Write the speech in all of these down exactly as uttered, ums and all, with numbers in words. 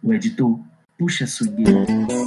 O editor, puxa a sugueira.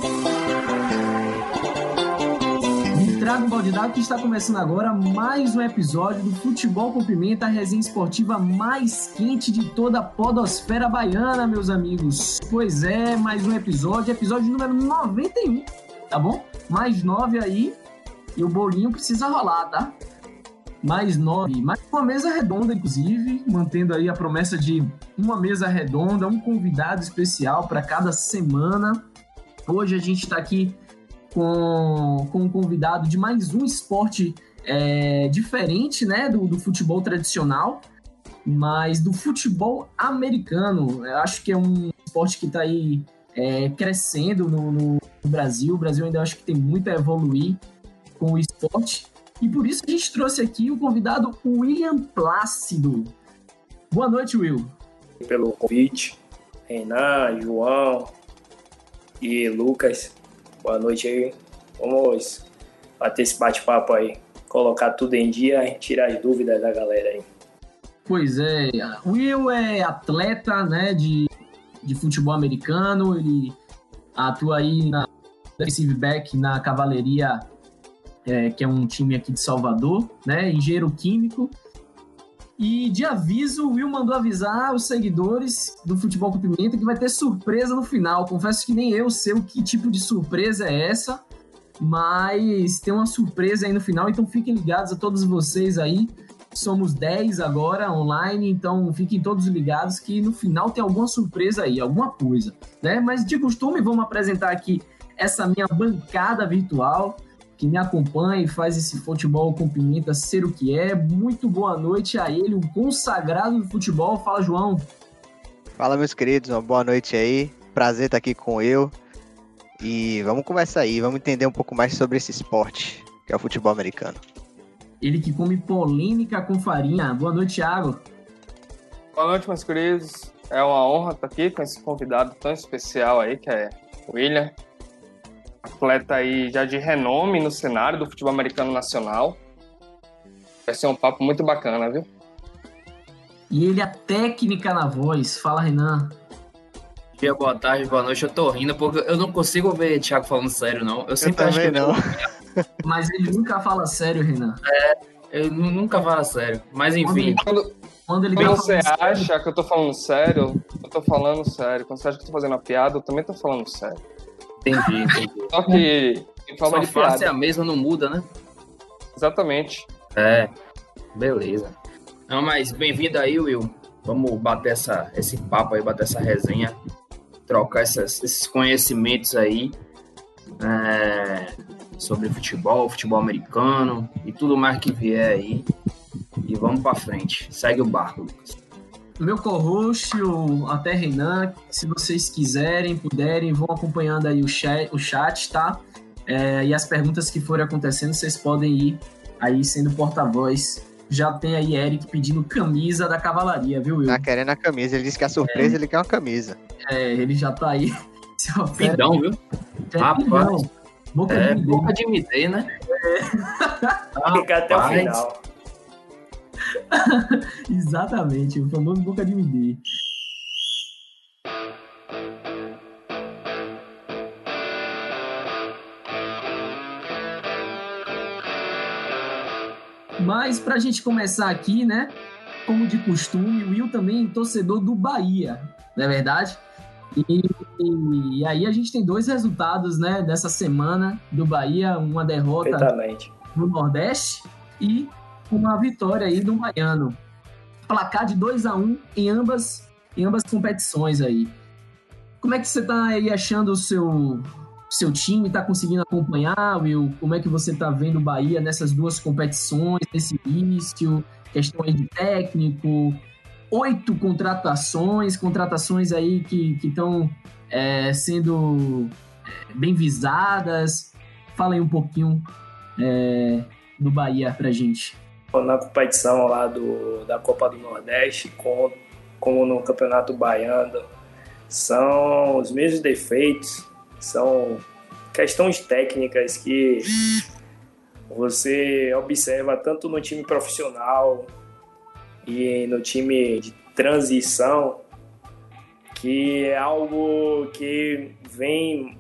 Me traga um balde d'água que está começando agora mais um episódio do Futebol com Pimenta, a resenha esportiva mais quente de toda a podosfera baiana, meus amigos. Pois é, mais um episódio, episódio número noventa e um, tá bom? Mais nove aí e o bolinho precisa rolar, tá? Mais nove, mais uma mesa redonda, inclusive, mantendo aí a promessa de uma mesa redonda, um convidado especial para cada semana. Hoje a gente está aqui com, com um convidado de mais um esporte é, diferente, né, do, do futebol tradicional, mas do futebol americano. Eu acho que é um esporte que está aí é, crescendo no, no Brasil. O Brasil ainda acho que tem muito a evoluir com o esporte. E por isso a gente trouxe aqui o convidado William Plácido. Boa noite, Will. Pelo convite, Renan, João e Lucas. Boa noite aí. Vamos bater esse bate-papo aí, colocar tudo em dia e tirar as dúvidas da galera aí. Pois é, o Will é atleta, né, de, de futebol americano. Ele atua aí na defensive back na Cavalaria, É, que é um time aqui de Salvador, né? Engenheiro químico. E de aviso, o Will mandou avisar os seguidores do Futebol com Pimenta que vai ter surpresa no final. Confesso que nem eu sei o que tipo de surpresa é essa, mas tem uma surpresa aí no final, então fiquem ligados a todos vocês aí. Somos dez agora online, então fiquem todos ligados que no final tem alguma surpresa aí, alguma coisa, né? Mas de costume, vamos apresentar aqui essa minha bancada virtual que me acompanha e faz esse futebol com pimenta ser o que é. Muito boa noite a ele, um consagrado do futebol. Fala, João. Fala, meus queridos, uma boa noite aí. Prazer estar aqui com eu. E vamos conversar aí, vamos entender um pouco mais sobre esse esporte, que é o futebol americano. Ele que come polêmica com farinha. Boa noite, Thiago. Boa noite, meus queridos. É uma honra estar aqui com esse convidado tão especial aí, que é o William. Atleta aí já de renome no cenário do futebol americano nacional. Vai ser um papo muito bacana, viu? E ele, a técnica na voz. Fala, Renan. Bom dia, boa tarde, boa noite. Eu tô rindo porque eu não consigo ver o Thiago falando sério, não. Eu sempre eu acho que não. Eu... Mas ele nunca fala sério, Renan. É, eu nunca falo sério. Mas enfim. Quando, quando, ele quando tá você sério, acha que eu tô falando sério, eu tô falando sério. Quando você acha que eu tô fazendo uma piada, eu também tô falando sério. Entendi, entendi. Só que em forma Sua de piada. face é a mesma, não muda, né? Exatamente. É, beleza. Não, mas bem-vindo aí, Will. Vamos bater essa, esse papo aí, bater essa resenha, trocar essas, esses conhecimentos aí é, sobre futebol, futebol americano e tudo mais que vier aí. E vamos pra frente. Segue o barco, Lucas. Meu co-host, o até Renan, se vocês quiserem, puderem, vão acompanhando aí o chat, o chat tá? É, e as perguntas que forem acontecendo, vocês podem ir aí sendo porta-voz. Já tem aí Eric pedindo camisa da Cavalaria, viu, Will? Tá querendo a camisa, ele disse que a surpresa, é. Ele quer uma camisa. É, ele já tá aí. Pidão, viu? É, Rapaz, pidão. Boca é, de boca de M D, né? É. Fica até o final. Exatamente, o famoso boca de M D. Mas pra gente começar aqui, né, como de costume, o Will também é torcedor do Bahia, não é verdade? E, e, e aí a gente tem dois resultados, né, dessa semana do Bahia, uma derrota no Nordeste e uma vitória aí do Baiano. Placar de dois a um em ambas, em ambas competições aí. Como é que você tá aí achando o seu, seu time? Tá conseguindo acompanhar, Will? Como é que você tá vendo o Bahia nessas duas competições, nesse início? Questão aí de técnico, oito contratações, contratações aí que estão é, sendo bem visadas. Fala aí um pouquinho é, do Bahia pra gente. Na competição lá do, da Copa do Nordeste, com, como no Campeonato Baiano, são os mesmos defeitos, são questões técnicas que você observa tanto no time profissional e no time de transição, que é algo que vem...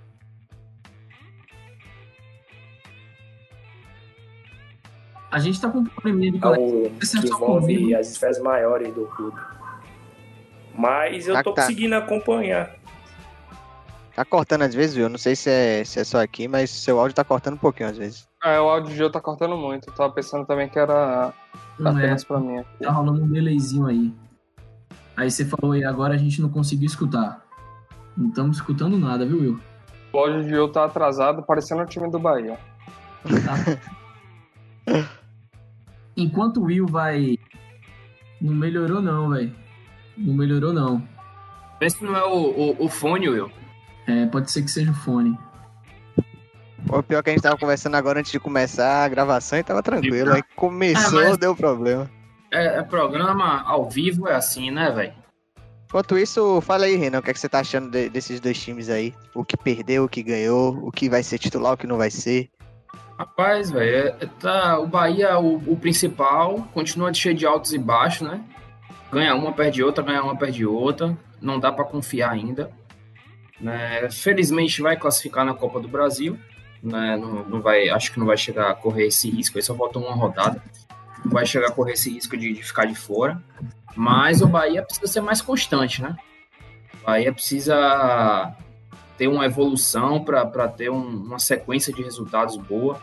A gente tá com um probleminha de algo conexão. que envolve as esferas maiores do clube. Mas eu Tá, tô tá. conseguindo acompanhar. Tá cortando às vezes, viu? Eu não sei se é, se é só aqui, mas seu áudio tá cortando um pouquinho às vezes. É, o áudio de eu tá cortando muito. Eu tava pensando também que era Não é, apenas pra mim aqui. tá rolando um delayzinho aí. Aí você falou aí, agora a gente não conseguiu escutar. Não estamos escutando nada, viu, Will? O áudio de eu tá atrasado, parecendo o time do Bahia. Tá. Enquanto o Will vai... Não melhorou não, velho. Não melhorou não. Vê se não é o, o, o fone, Will. É, pode ser que seja o fone. O pior é que a gente tava conversando agora antes de começar a gravação e tava tranquilo. Aí começou, Ah, mas- deu problema. É, é programa ao vivo, é assim, né, velho? Enquanto isso, fala aí, Renan, o que, é que você tá achando de- desses dois times aí? O que perdeu, o que ganhou, o que vai ser titular, o que não vai ser. Rapaz, velho, é- tá, o Bahia, o, o principal, continua cheio de altos e baixos, né? Ganha uma, perde outra, ganha uma, perde outra. Não dá pra confiar ainda. Né? Felizmente vai classificar na Copa do Brasil. Né? Não, não vai, acho que não vai chegar a correr esse risco. Aí só falta uma rodada. Não vai chegar a correr esse risco de, de ficar de fora. Mas o Bahia precisa ser mais constante, né? O Bahia precisa ter uma evolução para ter um, uma sequência de resultados boa.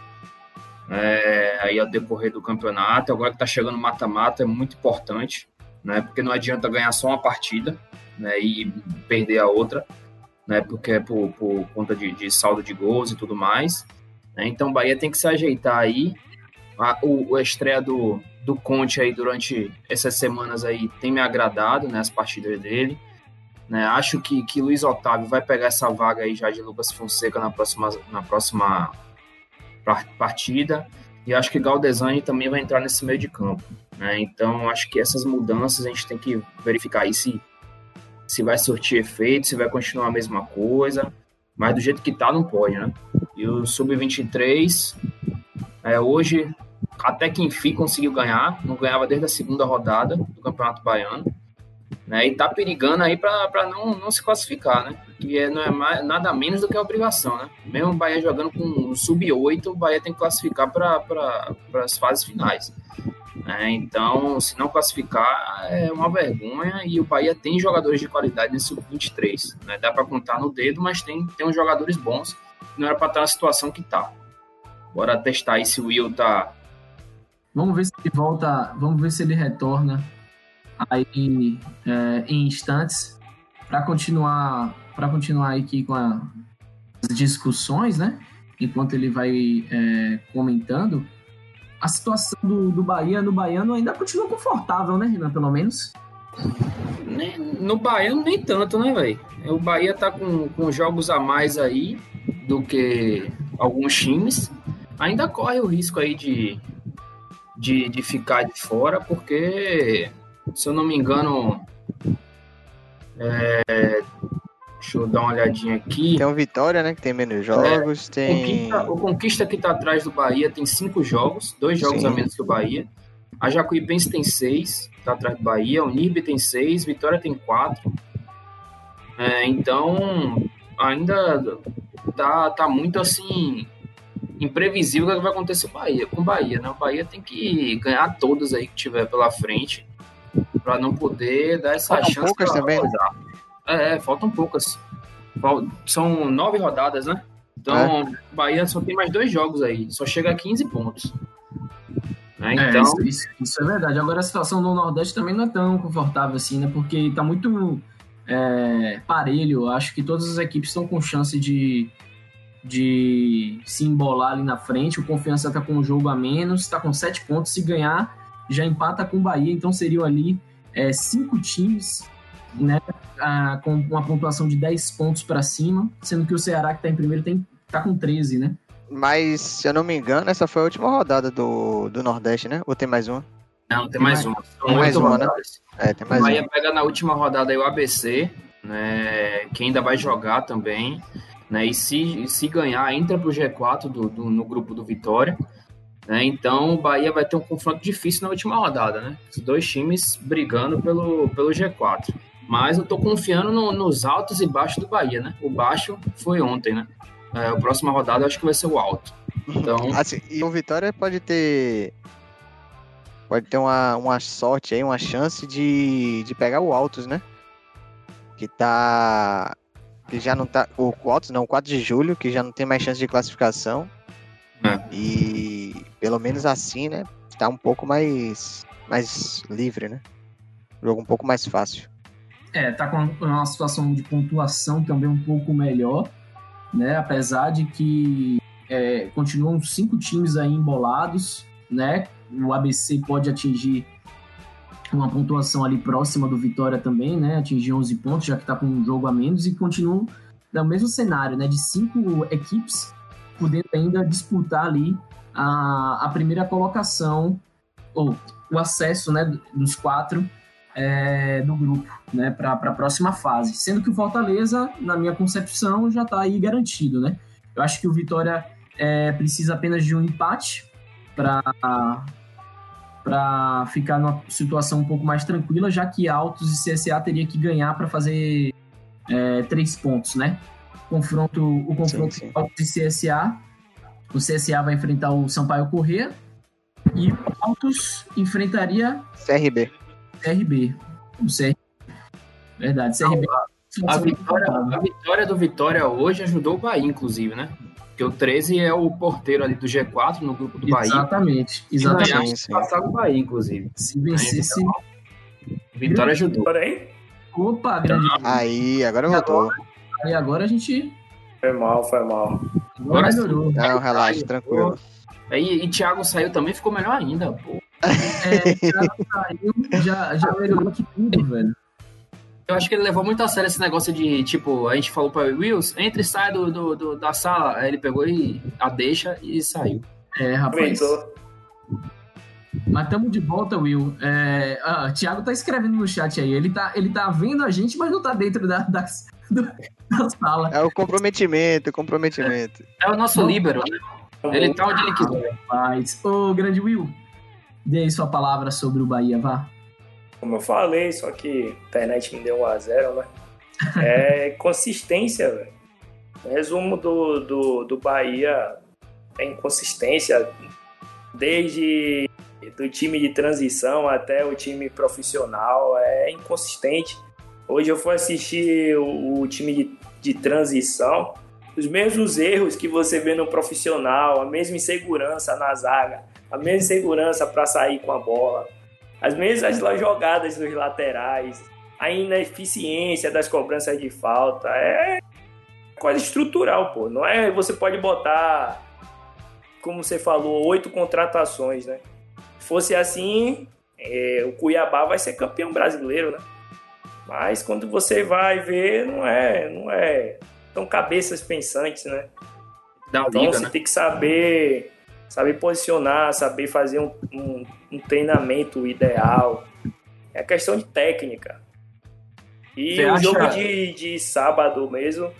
É, aí ao decorrer do campeonato, agora que está chegando mata-mata, é muito importante, né? Porque não adianta ganhar só uma partida, né? E perder a outra, né? Porque é por, por conta de, de saldo de gols e tudo mais, né? Então o Bahia tem que se ajeitar aí. A, o, a estreia do, do Conte aí durante essas semanas aí tem me agradado, né? As partidas dele, né? Acho que, que Luiz Otávio vai pegar essa vaga aí já de Lucas Fonseca na próxima, na próxima partida, e acho que Galdesani também vai entrar nesse meio de campo, né? Então acho que essas mudanças a gente tem que verificar aí se, se vai surtir efeito, se vai continuar a mesma coisa, mas do jeito que tá não pode, né? E o sub vinte e três é, hoje até que enfim conseguiu ganhar, não ganhava desde a segunda rodada do Campeonato Baiano, né? E tá perigando aí para não, não se classificar, né? Que é, não é mais, nada menos do que a obrigação, né? Mesmo o Bahia jogando com um sub oito, o Bahia tem que classificar para pra, as fases finais. Né? Então, se não classificar, é uma vergonha, e o Bahia tem jogadores de qualidade nesse sub vinte e três. Né? Dá para contar no dedo, mas tem, tem uns jogadores bons, não era para estar na situação que tá. Bora testar aí se o Will tá... Vamos ver se ele volta, vamos ver se ele retorna aí é, em instantes para continuar para continuar aqui com a, as discussões, né? Enquanto ele vai é, comentando, a situação do, do Bahia no Baiano ainda continua confortável, né, Renan? Pelo menos. No Baiano nem tanto, né, velho? O Bahia tá com, com jogos a mais aí do que alguns times. Ainda corre o risco aí de, de, de ficar de fora, porque, se eu não me engano, é, deixa eu dar uma olhadinha aqui. Tem o Vitória, né, que tem menos jogos, É, tem... Conquista, o Conquista que tá atrás do Bahia tem cinco jogos, dois jogos Sim. a menos que o Bahia. A Jacuipense tem seis, tá atrás do Bahia. O Nirbe tem seis, Vitória tem quatro. É, então, ainda tá, tá muito assim... imprevisível o que vai acontecer com o Bahia, com o Bahia, né? O Bahia tem que ganhar todas aí que tiver pela frente para não poder dar essa Faltam chance. poucas também, né? É, é, faltam poucas. Fal- São nove rodadas, né? Então, o Bahia só tem mais dois jogos aí, só chega a quinze pontos. Né? É, Então, isso, isso- isso é verdade. Agora a situação no Nordeste também não é tão confortável assim, né? Porque tá muito é, parelho. Acho que todas as equipes estão com chance de de se embolar ali na frente. O Confiança tá com um jogo a menos, tá com sete pontos. Se ganhar, já empata com o Bahia. Então seriam ali é, cinco times, né, ah, com uma pontuação de dez pontos para cima, sendo que o Ceará, que tá em primeiro, tem, tá com treze, né? Mas, se eu não me engano, essa foi a última rodada do, do Nordeste, né? Ou tem mais uma? não, tem mais uma. São Tem mais oito uma, né? rodadas. É, tem O mais Bahia uma. pega na última rodada aí o A B C, né, que ainda vai jogar também, né, e se, se ganhar, entra pro G quatro do, do, no grupo do Vitória, né, então o Bahia vai ter um confronto difícil na última rodada, né, os dois times brigando pelo, pelo G quatro. Mas eu tô confiando no, nos altos e baixos do Bahia, né? O baixo foi ontem, né? É, a próxima rodada eu acho que vai ser o alto. Então, Assim, e o Vitória pode ter. Pode ter uma, uma sorte aí, uma chance de, de pegar o Altos, né? Que tá. Que já não tá. O Altos não, o quatro de julho, que já não tem mais chance de classificação. É. E pelo menos assim, né? Tá um pouco mais. Mais livre, né? Jogo um pouco mais fácil. É, tá com uma situação de pontuação também um pouco melhor, né? Apesar de que é, continuam cinco times aí embolados, né? O A B C pode atingir uma pontuação ali próxima do Vitória também, né? Atingir onze pontos, já que tá com um jogo a menos, e continuam no mesmo cenário, né? De cinco equipes podendo ainda disputar ali a, a primeira colocação, ou o acesso, né? Dos quatro é, do grupo, né? Para a próxima fase. Sendo que o Fortaleza, na minha concepção, já tá aí garantido, né? Eu acho que o Vitória é, precisa apenas de um empate para para ficar numa situação um pouco mais tranquila, já que Altos e C S A teria que ganhar para fazer é, três pontos, né? Confronto, o confronto Sim, sim. Altos e C S A, o C S A vai enfrentar o Sampaio Corrêa e o Altos enfrentaria C R B. C R B. O C R B. Verdade, C R B. a vitória, a vitória do Vitória hoje ajudou o Bahia, inclusive, né? Porque o treze é o porteiro ali do G quatro no grupo do Bahia. Exatamente, Se ganhar, exatamente. Sim, sim. passava o Bahia, inclusive. Se vencesse. Vitória ajudou. Porém, Opa, grande. Aí, agora voltou. E agora a gente. foi mal, foi mal. Agora Agora melhorou. Não, relaxa, tranquilo. Aí, e Thiago saiu também, ficou melhor ainda, pô. É, já saiu, já, já melhorou que tudo, velho. Eu acho que ele levou muito a sério esse negócio de, tipo, a gente falou pra ele, Wills, entra e sai do, do, do- da sala. Aí ele pegou e a deixa e saiu. É, rapaz. Aproveitou. Mas estamos de volta, Will. É, ah, Thiago tá escrevendo no chat aí. Ele tá, ele tá vendo a gente, mas não tá dentro da, da, do- da sala. É o comprometimento, comprometimento. É o nosso Não. líbero, né? Ele tá onde ele quiser. Mas, ô, grande Will, dê aí sua palavra sobre o Bahia, vá. Como eu falei, só que a internet me deu um a zero, né? É consistência, velho. O resumo do, do, do Bahia é inconsistência. Desde do time de transição até o time profissional, é inconsistente. Hoje eu fui assistir o, o time de, de transição, os mesmos erros que você vê no profissional, a mesma insegurança na zaga, a mesma insegurança para sair com a bola, as mesmas jogadas dos laterais, a ineficiência das cobranças de falta, é coisa estrutural, pô. Não é, você pode botar, como você falou, oito contratações, né? Se fosse assim, é, o Cuiabá vai ser campeão brasileiro, né? Mas quando você vai ver, não é, não é, são cabeças pensantes, né? Da Então liga, você né? tem que saber, saber posicionar, saber fazer um, um, um treinamento ideal. É questão de técnica. E Você o acha- jogo de, de sábado mesmo,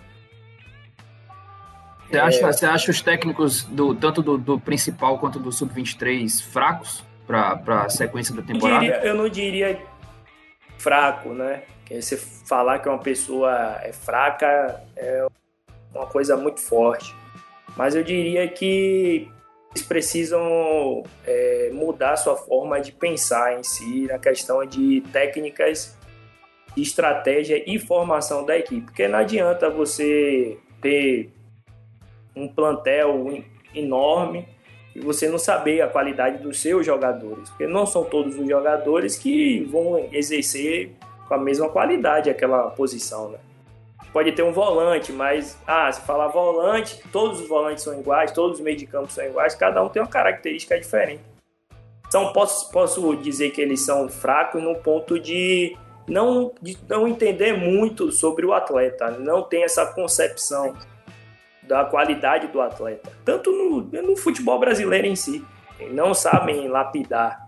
Você acha, você acha os técnicos, do, tanto do, do principal quanto do sub vinte e três, fracos pra, pra sequência da eu, temporada? diria, eu não diria fraco, né? Porque você falar que uma pessoa é fraca é uma coisa muito forte. Mas eu diria que eles precisam é, mudar sua forma de pensar em si, na questão de técnicas, de estratégia e formação da equipe. Porque não adianta você ter um plantel enorme e você não saber a qualidade dos seus jogadores. Porque não são todos os jogadores que vão exercer com a mesma qualidade aquela posição, né? Pode ter um volante, mas, ah, se falar volante, todos os volantes são iguais, todos os meios de campo são iguais, cada um tem uma característica diferente. Então, posso, posso dizer que eles são fracos no ponto de não, de não entender muito sobre o atleta, não tem essa concepção da qualidade do atleta, tanto no, no futebol brasileiro em si, não sabem lapidar.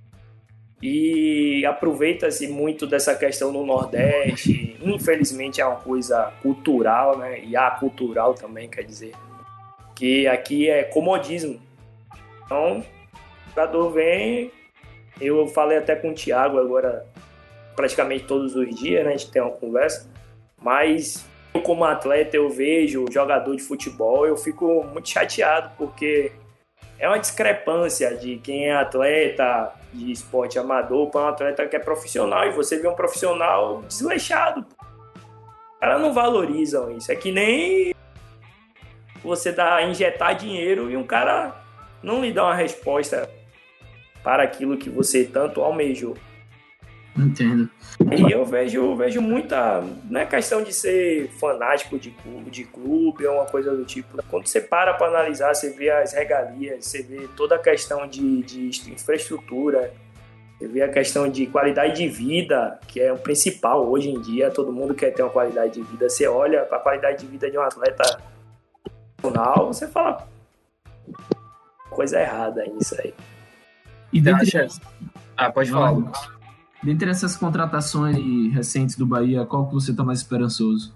E aproveita-se muito dessa questão no Nordeste. Infelizmente é uma coisa cultural, né? E acultural também, quer dizer. Que aqui é comodismo. Então, o jogador vem... Eu falei até com o Thiago agora praticamente todos os dias, né? A gente tem uma conversa, mas eu, como atleta, eu vejo jogador de futebol, eu fico muito chateado, porque é uma discrepância de quem é atleta de esporte amador para um atleta que é profissional, e você vê um profissional desleixado. Os caras não valorizam isso. É que nem você dá, injetar dinheiro e um cara não lhe dá uma resposta para aquilo que você tanto almejou. Entendo. E eu vejo, vejo muita... Não é questão de ser fanático de clube, de clube ou uma coisa do tipo. Quando você para para analisar, você vê as regalias, você vê toda a questão de, de infraestrutura, você vê a questão de qualidade de vida, que é o principal hoje em dia. Todo mundo quer ter uma qualidade de vida. Você olha para a qualidade de vida de um atleta profissional, você fala coisa errada nisso aí. E dentre, Acha... Ah, pode falar, Lucas. Dentre essas contratações recentes do Bahia, qual que você está mais esperançoso?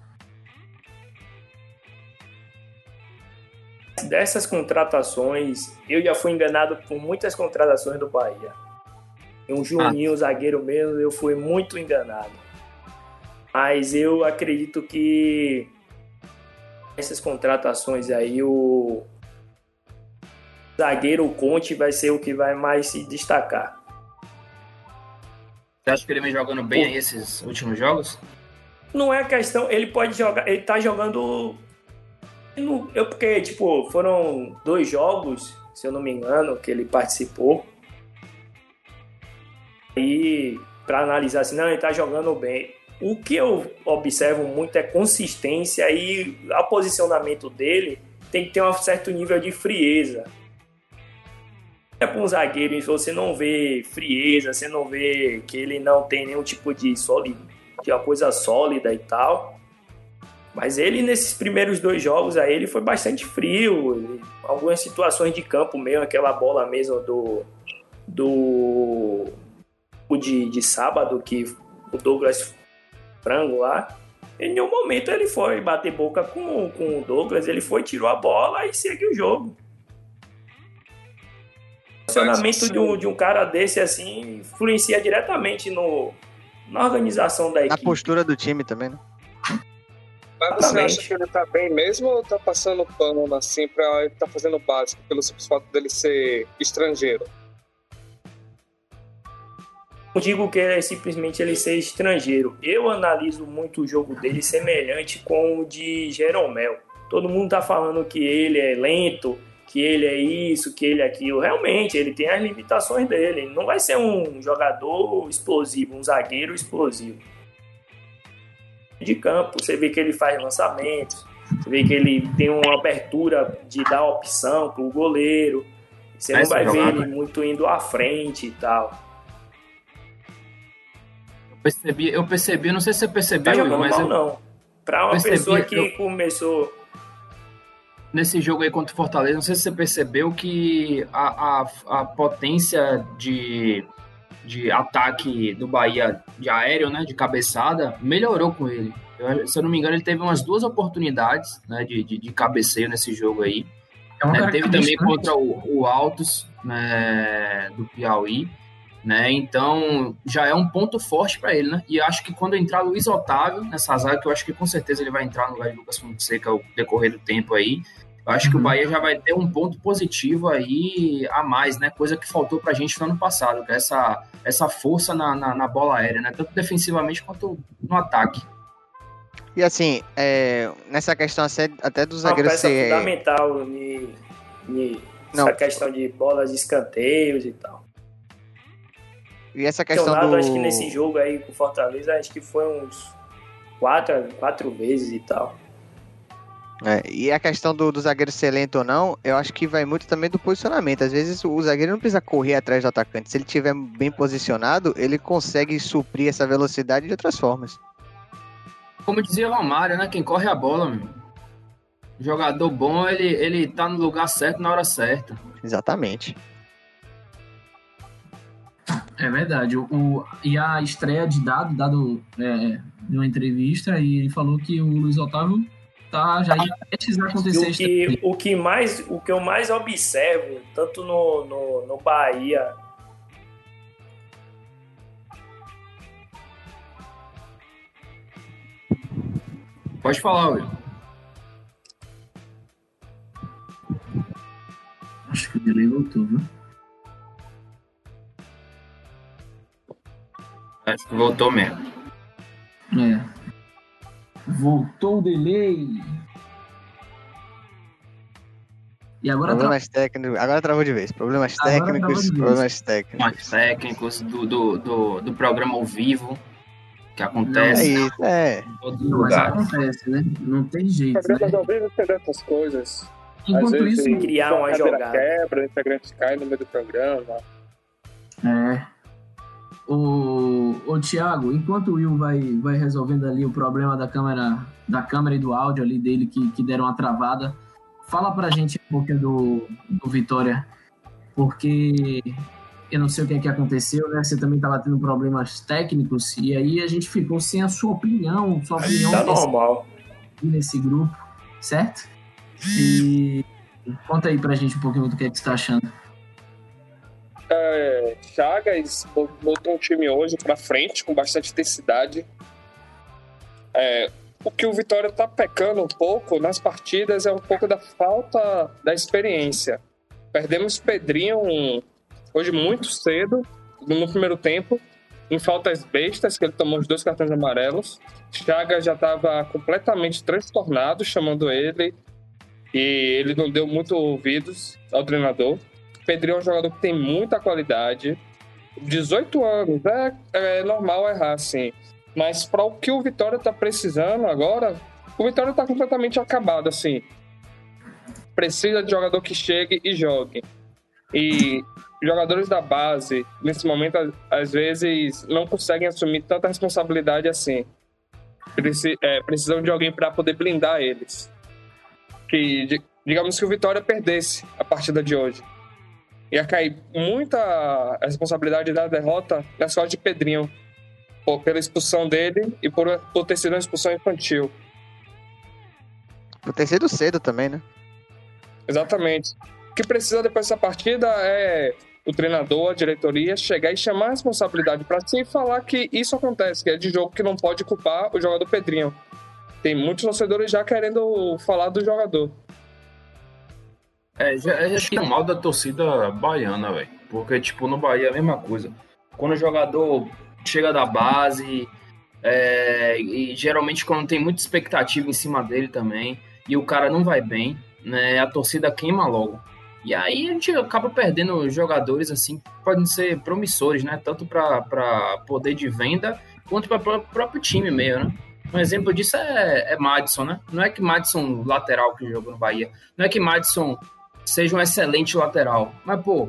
Dessas contratações, eu já fui enganado por muitas contratações do Bahia. E um Juninho, ah. zagueiro mesmo, eu fui muito enganado. Mas eu acredito que essas contratações aí, o zagueiro Conte vai ser o que vai mais se destacar. Você acha que ele vem jogando bem aí esses últimos jogos? Não é questão, ele pode jogar, ele tá jogando, eu porque, tipo, foram dois jogos, se eu não me engano, que ele participou. E para analisar assim, não, ele tá jogando bem. O que eu observo muito é consistência e o posicionamento dele tem que ter um certo nível de frieza. É para um zagueiro, você não vê frieza, você não vê que ele não tem nenhum tipo de, sólido, de uma coisa sólida e tal. Mas ele, nesses primeiros dois jogos, aí, ele foi bastante frio. Ele, algumas situações de campo mesmo, aquela bola mesmo do, do de, de sábado, que o Douglas Frango lá, em nenhum momento ele foi bater boca com, com o Douglas, ele foi, tirou a bola e seguiu o jogo. O funcionamento de um, de um cara desse assim influencia diretamente no, na organização da equipe. Na postura do time também, né? Mas você acha que ele tá bem mesmo ou tá passando pano assim pra ele tá fazendo básico pelo simples fato dele ser estrangeiro? Não digo que ele é simplesmente ele ser estrangeiro. Eu analiso muito o jogo dele semelhante com o de Jeromel. Todo mundo tá falando que ele é lento, que ele é isso, que ele é aquilo. Realmente, ele tem as limitações dele. Ele não vai ser um jogador explosivo, um zagueiro explosivo. De campo, você vê que ele faz lançamentos, você vê que ele tem uma abertura de dar opção pro goleiro. Você não vai ver ele muito indo à frente e tal. Eu percebi, eu percebi, não sei se você percebeu, tá jogando mas mal, eu... não. Para uma percebi, pessoa que eu... começou nesse jogo aí contra o Fortaleza, não sei se você percebeu que a, a, a potência de, de ataque do Bahia de aéreo, né, de cabeçada, melhorou com ele. Eu, se eu não me engano, ele teve umas duas oportunidades, né, de, de, de cabeceio nesse jogo aí. É né, teve também contra o, o Altos, né, do Piauí. Né? Então já é um ponto forte para ele, né? E acho que quando entrar Luiz Otávio nessa zaga, que eu acho que com certeza ele vai entrar no lugar de Lucas Fonseca ao decorrer do tempo aí, eu acho uhum. que o Bahia já vai ter um ponto positivo aí a mais, né? Coisa que faltou pra gente no ano passado, que é essa, essa força na, na, na bola aérea, né? Tanto defensivamente quanto no ataque. E assim, é, nessa questão até do zagueiro ser... Uma peça ser... fundamental em, em essa questão de bolas de escanteios e tal. E essa questão lado, do... acho que nesse jogo aí com o Fortaleza, acho que foi uns quatro, quatro vezes e tal. É, e a questão do, do zagueiro ser lento ou não, eu acho que vai muito também do posicionamento. Às vezes o zagueiro não precisa correr atrás do atacante. Se ele estiver bem posicionado, ele consegue suprir essa velocidade de outras formas. Como dizia o Romário, né? Quem corre a bola, meu. Jogador bom, ele, ele tá no lugar certo na hora certa. Exatamente. É verdade. O, o, e a estreia de Dado, Dado é, numa entrevista, e ele falou que o Luiz Otávio tá já prestes a acontecer. O que, o, que mais, o que eu mais observo, tanto no, no, no Bahia Pode falar, Will. Acho que o delay voltou, viu? Acho que voltou mesmo. É. Voltou o delay. E agora Problemas tra... técnicos. Agora travou de vez. Problemas Agora técnicos. de Problemas vez. técnicos. Problemas técnicos do, do, do, do programa ao vivo que É acontece isso, é. em todos os Não, mas lugares. acontece, né? Não tem jeito, Programas né? ao vivo tem dessas coisas. Às Enquanto vezes, isso, criar uma cadeira jogada. quebra, o integrante cai no meio do programa. É. O, o Thiago, enquanto o Will vai, vai resolvendo ali o problema da câmera, da câmera e do áudio ali dele que, que deram uma travada, fala pra gente um pouquinho do, do Vitória, porque eu não sei o que é que aconteceu, né? Você também estava tendo problemas técnicos e aí a gente ficou sem a sua opinião, sua opinião Tá nesse, normal. nesse grupo, certo? E conta aí pra gente um pouquinho do que é que você tá achando. É, Chagas botou um time hoje pra frente com bastante intensidade. É, o que o Vitória tá pecando um pouco nas partidas é um pouco da falta da experiência. Perdemos Pedrinho hoje muito cedo, no primeiro tempo, em faltas bestas, que ele tomou os dois cartões amarelos. Chagas já estava completamente transtornado, chamando ele, e ele não deu muito ouvidos ao treinador. Pedrinho é um jogador que tem muita qualidade. dezoito anos, é, é normal errar, sim. Mas para o que o Vitória está precisando agora, o Vitória está completamente acabado, assim. Precisa de jogador que chegue e jogue. E jogadores da base, nesse momento, às vezes, não conseguem assumir tanta responsabilidade assim. Preci- é, precisam de alguém para poder blindar eles. Que, digamos que o Vitória perdesse a partida de hoje. Ia cair muita responsabilidade da derrota nas costas de Pedrinho, por, pela expulsão dele e por, por ter sido uma expulsão infantil. Por ter sido cedo também, né? Exatamente. O que precisa depois dessa partida é o treinador, a diretoria, chegar e chamar a responsabilidade para si e falar que isso acontece, que é de jogo que não pode culpar o jogador Pedrinho. Tem muitos torcedores já querendo falar do jogador. É, já, acho que é o mal da torcida baiana, velho. Porque, tipo, no Bahia é a mesma coisa. Quando o jogador chega da base, é, e geralmente quando tem muita expectativa em cima dele também, e o cara não vai bem, né, a torcida queima logo. E aí a gente acaba perdendo jogadores, assim, que podem ser promissores, né? Tanto para poder de venda, quanto para o próprio time mesmo, né? Um exemplo disso é, é Madison, né? Não é que Madison, lateral que jogou no Bahia, não é que Madison seja um excelente lateral. Mas, pô,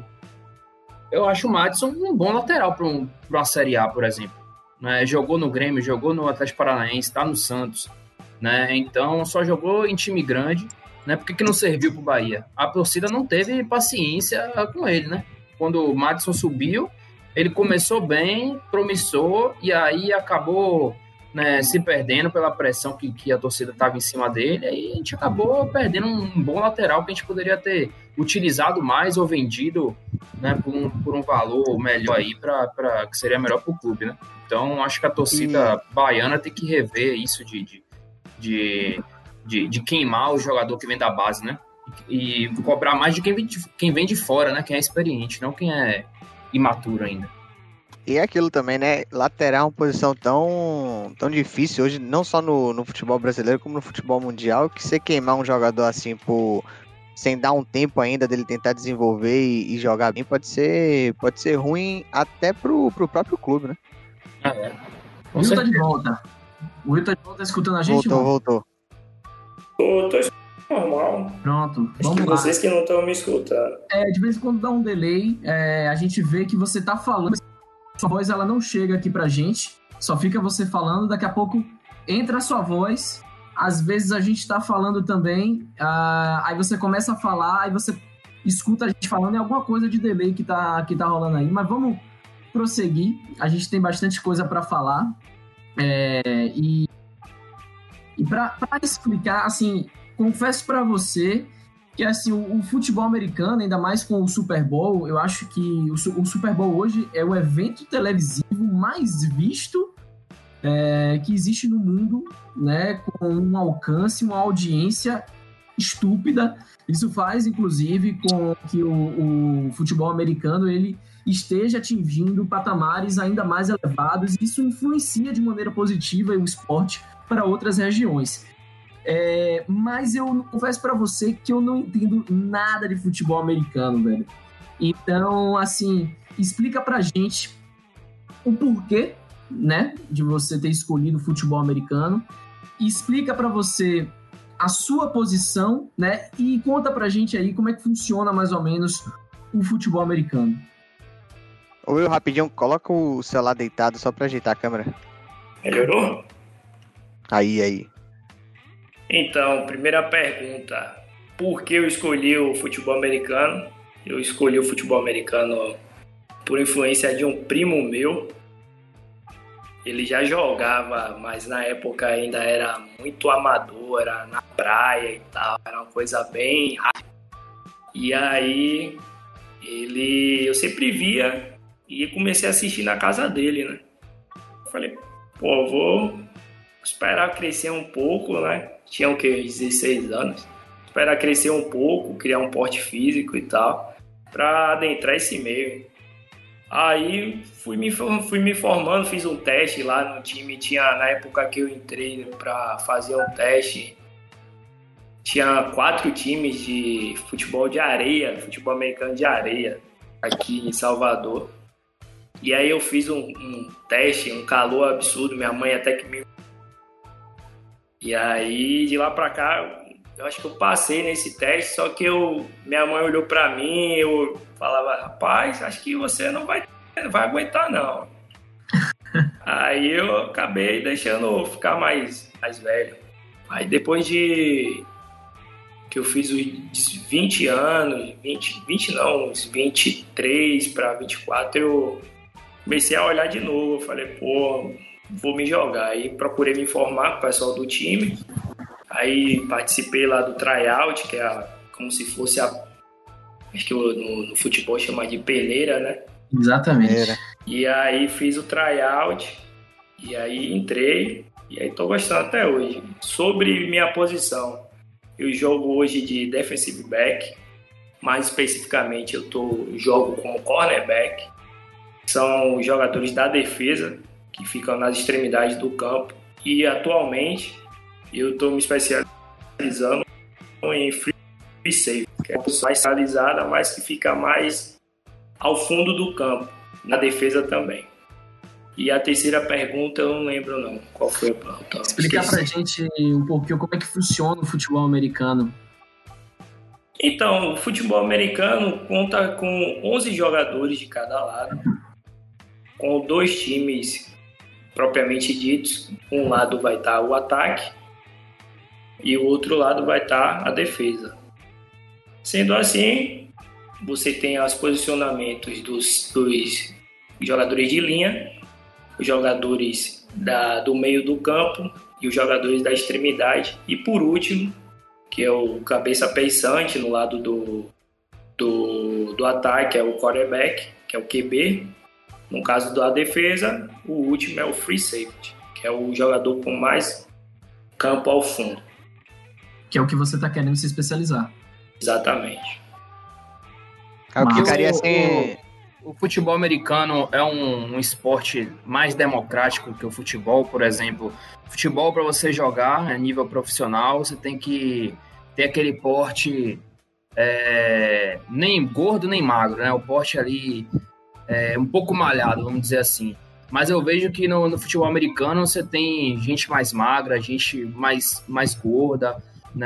eu acho o Madison um bom lateral para um, uma Série A, por exemplo. Né? Jogou no Grêmio, jogou no Atlético Paranaense, tá no Santos. Né? Então, só jogou em time grande. Né? Por que, que não serviu pro Bahia? A torcida não teve paciência com ele, né? Quando o Madison subiu, ele começou bem, promissor, e aí acabou... Né, se perdendo pela pressão que, que a torcida estava em cima dele, aí a gente acabou perdendo um bom lateral que a gente poderia ter utilizado mais ou vendido, né, por, um, por um valor melhor aí, pra, pra, que seria melhor para o clube, né? Então, acho que a torcida e... baiana tem que rever isso de, de, de, de, de queimar o jogador que vem da base, né? E, e cobrar mais de quem vem de, quem vem de fora, né? Quem é experiente, não quem é imaturo ainda. E é aquilo também, né? Lateral é uma posição tão, tão difícil hoje, não só no, no futebol brasileiro, como no futebol mundial, que você queimar um jogador assim por sem dar um tempo ainda dele tentar desenvolver e, e jogar bem, pode ser, pode ser ruim até pro, pro próprio clube, né? Ah, é. O Will tá de volta. O Will tá de volta, tá escutando a gente? Voltou, irmão? voltou. Tô, tô escutando normal. Pronto, Acho vamos que lá. vocês que não estão me escutando. É, de vez em quando dá um delay, é, a gente vê que você tá falando, sua voz ela não chega aqui pra gente, só fica você falando, daqui a pouco entra a sua voz, às vezes a gente tá falando também, uh, aí você começa a falar, aí você escuta a gente falando, é alguma coisa de delay que tá, que tá rolando aí, mas vamos prosseguir, a gente tem bastante coisa pra falar, é, e, e pra, pra explicar, assim, confesso pra você que assim, o, o futebol americano, ainda mais com o Super Bowl, eu acho que o, o Super Bowl hoje é o evento televisivo mais visto é, que existe no mundo, né, com um alcance, uma audiência estúpida. Isso faz, inclusive, com que o, o futebol americano ele esteja atingindo patamares ainda mais elevados, e isso influencia de maneira positiva o esporte para outras regiões. É, mas eu confesso para você que eu não entendo nada de futebol americano, velho. Então, assim, explica pra gente o porquê, né, de você ter escolhido o futebol americano. Explica pra você a sua posição, né, e conta pra gente aí como é que funciona mais ou menos o futebol americano. Ô Will, rapidinho, coloca o celular deitado só pra ajeitar a câmera. Melhorou? Aí, aí. Então, primeira pergunta. Por que eu escolhi o futebol americano? Eu escolhi o futebol americano por influência de um primo meu. Ele já jogava, mas na época ainda era muito amador, era na praia e tal, era uma coisa bem rápida. E aí, ele, eu sempre via e comecei a assistir na casa dele, né? Falei, pô, vou esperar crescer um pouco, né? Tinha o quê? dezesseis anos. Esperar crescer um pouco, criar um porte físico e tal, para adentrar esse meio. Aí fui me, fui me formando, fiz um teste lá no time. Tinha, na época que eu entrei para fazer um teste, tinha quatro times de futebol de areia, futebol americano de areia, aqui em Salvador. E aí eu fiz um, um teste, um calor absurdo, minha mãe até que me... E aí, de lá pra cá, eu acho que eu passei nesse teste, só que eu, minha mãe olhou pra mim, eu falava, rapaz, acho que você não vai, não vai aguentar, não. Aí eu acabei deixando ficar mais, mais velho. Aí depois de que eu fiz os vinte anos, vinte, vinte não, uns vinte e três para vinte e quatro, eu comecei a olhar de novo. Eu falei, pô, vou me jogar. Aí procurei me informar com o pessoal do time. Aí participei lá do tryout, que é a, como se fosse a... Acho que no, no futebol chama de peneira, né? Exatamente. E aí fiz o tryout, e aí entrei, e aí tô gostando até hoje. Sobre minha posição, eu jogo hoje de defensive back, mais especificamente eu tô, jogo como cornerback. São jogadores da defesa, que ficam nas extremidades do campo, e atualmente eu estou me especializando em free safety, que é uma posição mais especializada, mas que fica mais ao fundo do campo, na defesa também. E a terceira pergunta eu não lembro não, qual foi a pergunta? Explicar pra gente um pouquinho como é que funciona o futebol americano. Então, o futebol americano conta com onze jogadores de cada lado, com dois times propriamente ditos. Um lado vai estar o ataque e o outro lado vai estar a defesa. Sendo assim, você tem os posicionamentos dos, dos jogadores de linha, os jogadores da, do meio do campo e os jogadores da extremidade. E por último, que é o cabeça pensante no lado do, do, do ataque, é o quarterback, que é o Q B. No caso da defesa, o último é o free safety, que é o jogador com mais campo ao fundo. Que é o que você está querendo se especializar. Exatamente. Eu Mas ficaria o, assim... o, o futebol americano é um, um esporte mais democrático que o futebol, por exemplo. Futebol, para você jogar a nível profissional, você tem que ter aquele porte é, nem gordo nem magro, né? O porte ali é um pouco malhado, vamos dizer assim. Mas eu vejo que no, no futebol americano você tem gente mais magra, gente mais, mais gorda,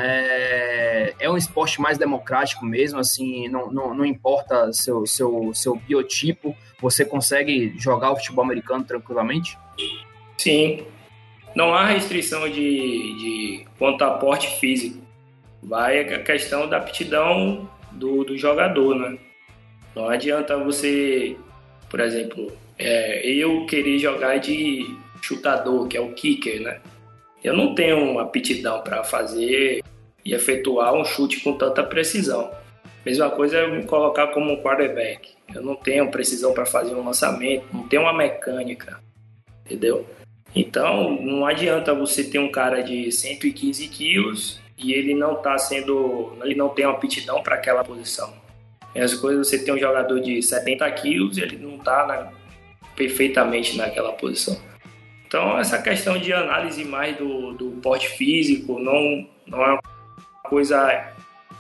né? É um esporte mais democrático mesmo, assim, não, não, não importa seu, seu, seu biotipo, você consegue jogar o futebol americano tranquilamente? Sim, não há restrição de, de quanto a porte físico. Vai a questão da aptidão do, do jogador, né? Não adianta você, por exemplo, é, eu querer jogar de chutador, que é o kicker, né? Eu não tenho uma aptidão para fazer e efetuar um chute com tanta precisão. Mesma coisa é eu me colocar como um quarterback. Eu não tenho precisão para fazer um lançamento, não tenho uma mecânica, entendeu? Então, não adianta você ter um cara de cento e quinze quilos e ele não tá sendo, ele não tem uma aptidão para aquela posição. E as coisas, você tem um jogador de setenta quilos e ele não tá na, perfeitamente naquela posição. Então, essa questão de análise mais do, do porte físico não, não é uma coisa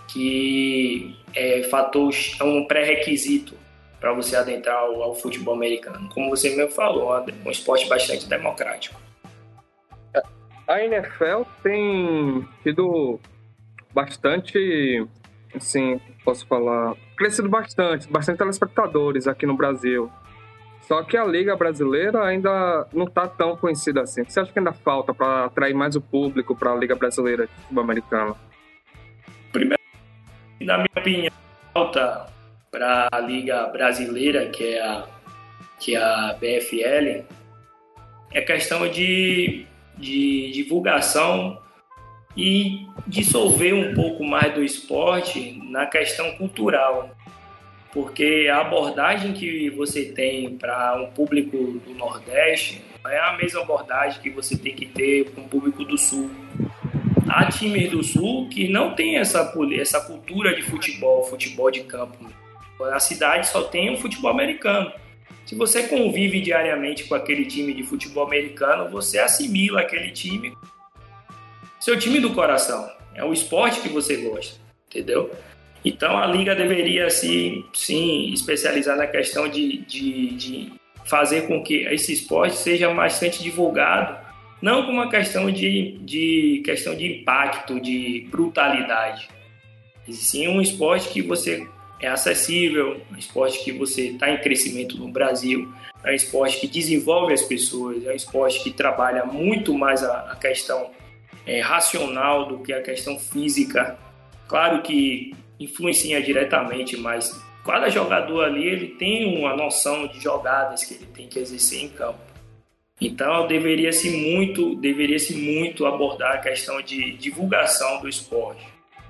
que é fator, é um pré-requisito para você adentrar ao, ao futebol americano. Como você mesmo falou, é um esporte bastante democrático. A N F L tem tido bastante, assim, posso falar, crescido bastante, bastante telespectadores aqui no Brasil. Só que a Liga Brasileira ainda não está tão conhecida assim. O que você acha que ainda falta para atrair mais o público para a Liga Brasileira de futebol americano? Primeiro, na minha opinião, falta para a Liga Brasileira, que é a, que é a B F L, é questão de, de divulgação e dissolver um pouco mais do esporte na questão cultural. Porque a abordagem que você tem para um público do Nordeste não é a mesma abordagem que você tem que ter para um público do Sul. Há times do Sul que não tem essa, essa cultura de futebol, futebol de campo. A cidade só tem o futebol americano. Se você convive diariamente com aquele time de futebol americano, você assimila aquele time, seu time do coração. É o esporte que você gosta, entendeu? Então a Liga deveria sim, sim especializar na questão de, de, de fazer com que esse esporte seja bastante divulgado, não como uma questão de, de, questão de impacto, de brutalidade, e sim um esporte que você é acessível, um esporte que você está em crescimento no Brasil, é um esporte que desenvolve as pessoas, é um esporte que trabalha muito mais a, a questão é, racional do que a questão física. Claro que influencia diretamente, mas cada jogador ali ele tem uma noção de jogadas que ele tem que exercer em campo. Então deveria-se muito, deveria-se muito abordar a questão de divulgação do esporte.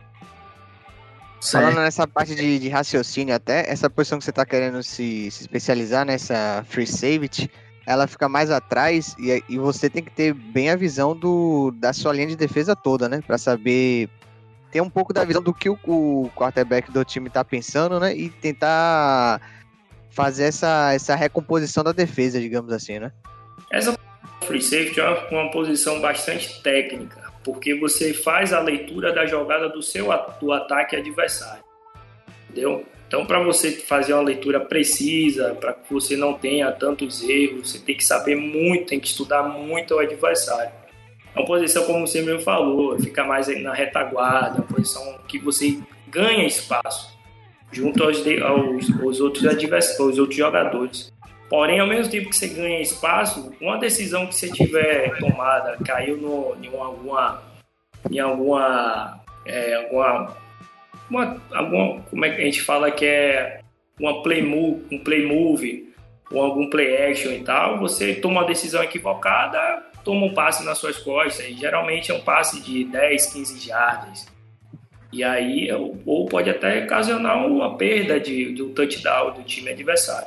Falando nessa parte de, de raciocínio até, essa posição que você está querendo se, se especializar nessa free safety, ela fica mais atrás e, e você tem que ter bem a visão do, da sua linha de defesa toda, né? Para saber ter um pouco da visão do que o, o quarterback do time tá pensando, né? E tentar fazer essa, essa recomposição da defesa, digamos assim, né? Essa free safety é uma, uma posição bastante técnica, porque você faz a leitura da jogada do seu do ataque adversário, entendeu? Então, para você fazer uma leitura precisa, para que você não tenha tantos erros, você tem que saber muito, tem que estudar muito o adversário. É uma posição, como você mesmo falou, fica mais na retaguarda, uma posição que você ganha espaço junto aos, aos, aos, outros adversários, aos outros jogadores. Porém, ao mesmo tempo que você ganha espaço, uma decisão que você tiver tomada, caiu no, em alguma, em alguma, é, alguma, uma, alguma, como é que a gente fala que é uma play move, um play move, ou algum play action e tal, você toma uma decisão equivocada, toma um passe nas suas costas, e geralmente é um passe de dez, quinze jardas. E aí, ou pode até ocasionar uma perda de, de um touchdown do time adversário.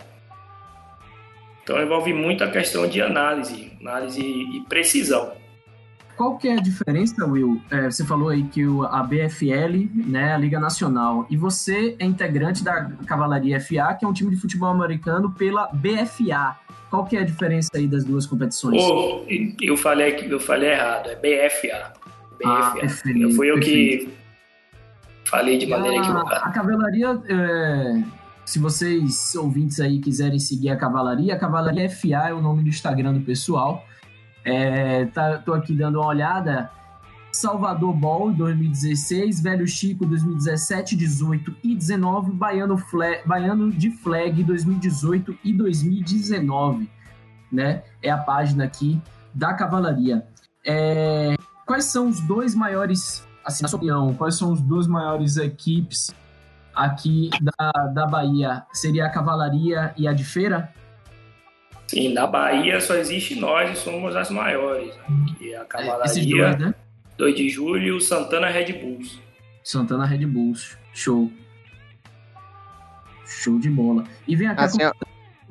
Então envolve muito a questão de análise, análise e precisão. Qual que é a diferença, Will? É, você falou aí que o, a B F L, né, a Liga Nacional, e você é integrante da Cavalaria F A, que é um time de futebol americano, pela B F A. Qual que é a diferença aí das duas competições? Oh, eu falei eu falei errado, é B F A. B F A. Ah, perfeito, Foi eu perfeito. que falei de maneira a, equivocada. A Cavalaria, é, se vocês ouvintes aí quiserem seguir a Cavalaria, a Cavalaria F A é o nome do Instagram do pessoal. É, tá, tô aqui dando uma olhada. Salvador Ball dois mil e dezesseis, Velho Chico dois mil e dezessete, dezoito e dezenove, Baiano, Flag, Baiano de Flag dois mil e dezoito e dois mil e dezenove, né? É a página aqui da Cavalaria. É, quais são os dois maiores, assim, na sua opinião, quais são os dois maiores equipes aqui da, da Bahia? Seria a Cavalaria e a de Feira? Sim, na Bahia só existe nós e somos as maiores. Que é a Cavalaria, Esses dois, né? dois de julho e o Santana Red Bulls. Santana Red Bulls. Show. Show de bola. E vem cá, Assim, como...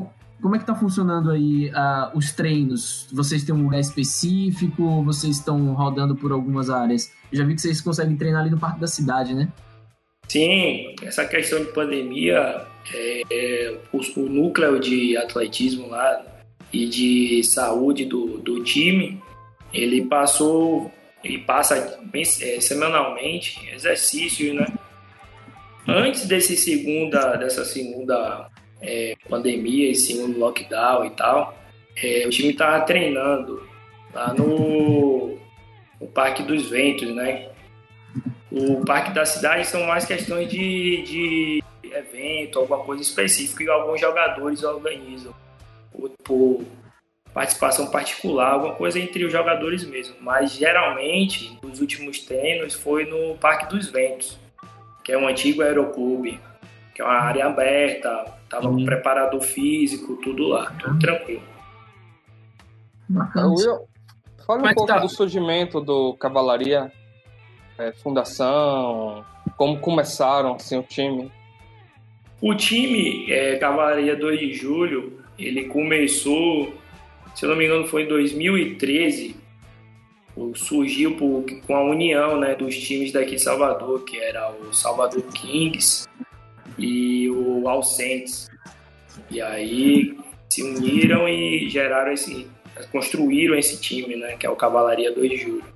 como é que tá funcionando aí uh, os treinos? Vocês têm um lugar específico? Vocês estão rodando por algumas áreas? Eu já vi que vocês conseguem treinar ali no Parque da Cidade, né? Sim, essa questão de pandemia, é, é, o, o núcleo de atletismo lá e de saúde do, do time, ele passou, ele passa bem, é, semanalmente exercícios, né? Antes desse segunda, dessa segunda é, pandemia e segundo lockdown e tal, é, o time estava treinando lá no, no Parque dos Ventos, né? O Parque da Cidade são mais questões de, de evento, alguma coisa específica, e alguns jogadores organizam por, por participação particular, alguma coisa entre os jogadores mesmo. Mas geralmente, nos últimos treinos, foi no Parque dos Ventos, que é um antigo aeroclube, que é uma área aberta, tava com preparador físico, tudo lá, tudo tranquilo. Bacana. Will, fala Como é um que pouco tá? do surgimento do Cavalaria, é, fundação, como começaram assim, o time. O time é, Cavalaria dois de Julho, ele começou, se eu não me engano, foi em dois mil e treze, surgiu por, com a união, né, dos times daqui de Salvador, que era o Salvador Kings e o All Saints. E aí se uniram e geraram esse, construíram esse time, né, que é o Cavalaria dois de Julho.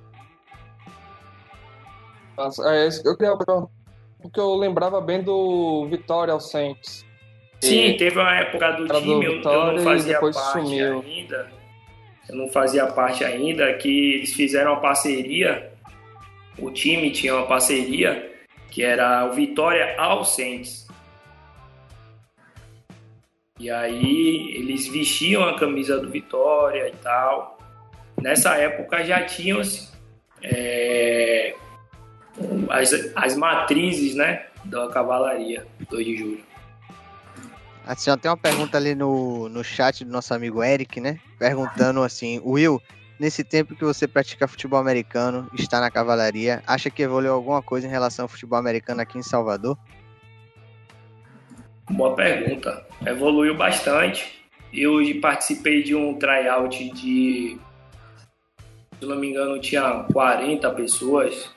Nossa, é, eu queria porque eu lembrava bem do Vitória All Saints. Sim, E teve uma época do era do time, eu, eu Vitória não e fazia depois parte sumiu. ainda. Eu não fazia parte ainda, que eles fizeram uma parceria, o time tinha uma parceria, que era o Vitória All Saints. E aí eles vestiam a camisa do Vitória e tal. Nessa época já tinham é, as, as matrizes, né, da Cavalaria dois de Julho. Assim, ó, tem uma pergunta ali no, no chat do nosso amigo Eric, né? Perguntando assim, Will, nesse tempo que você pratica futebol americano, está na Cavalaria, acha que evoluiu alguma coisa em relação ao futebol americano aqui em Salvador? Boa pergunta. Evoluiu bastante. Eu participei de um tryout de, se não me engano, tinha quarenta pessoas.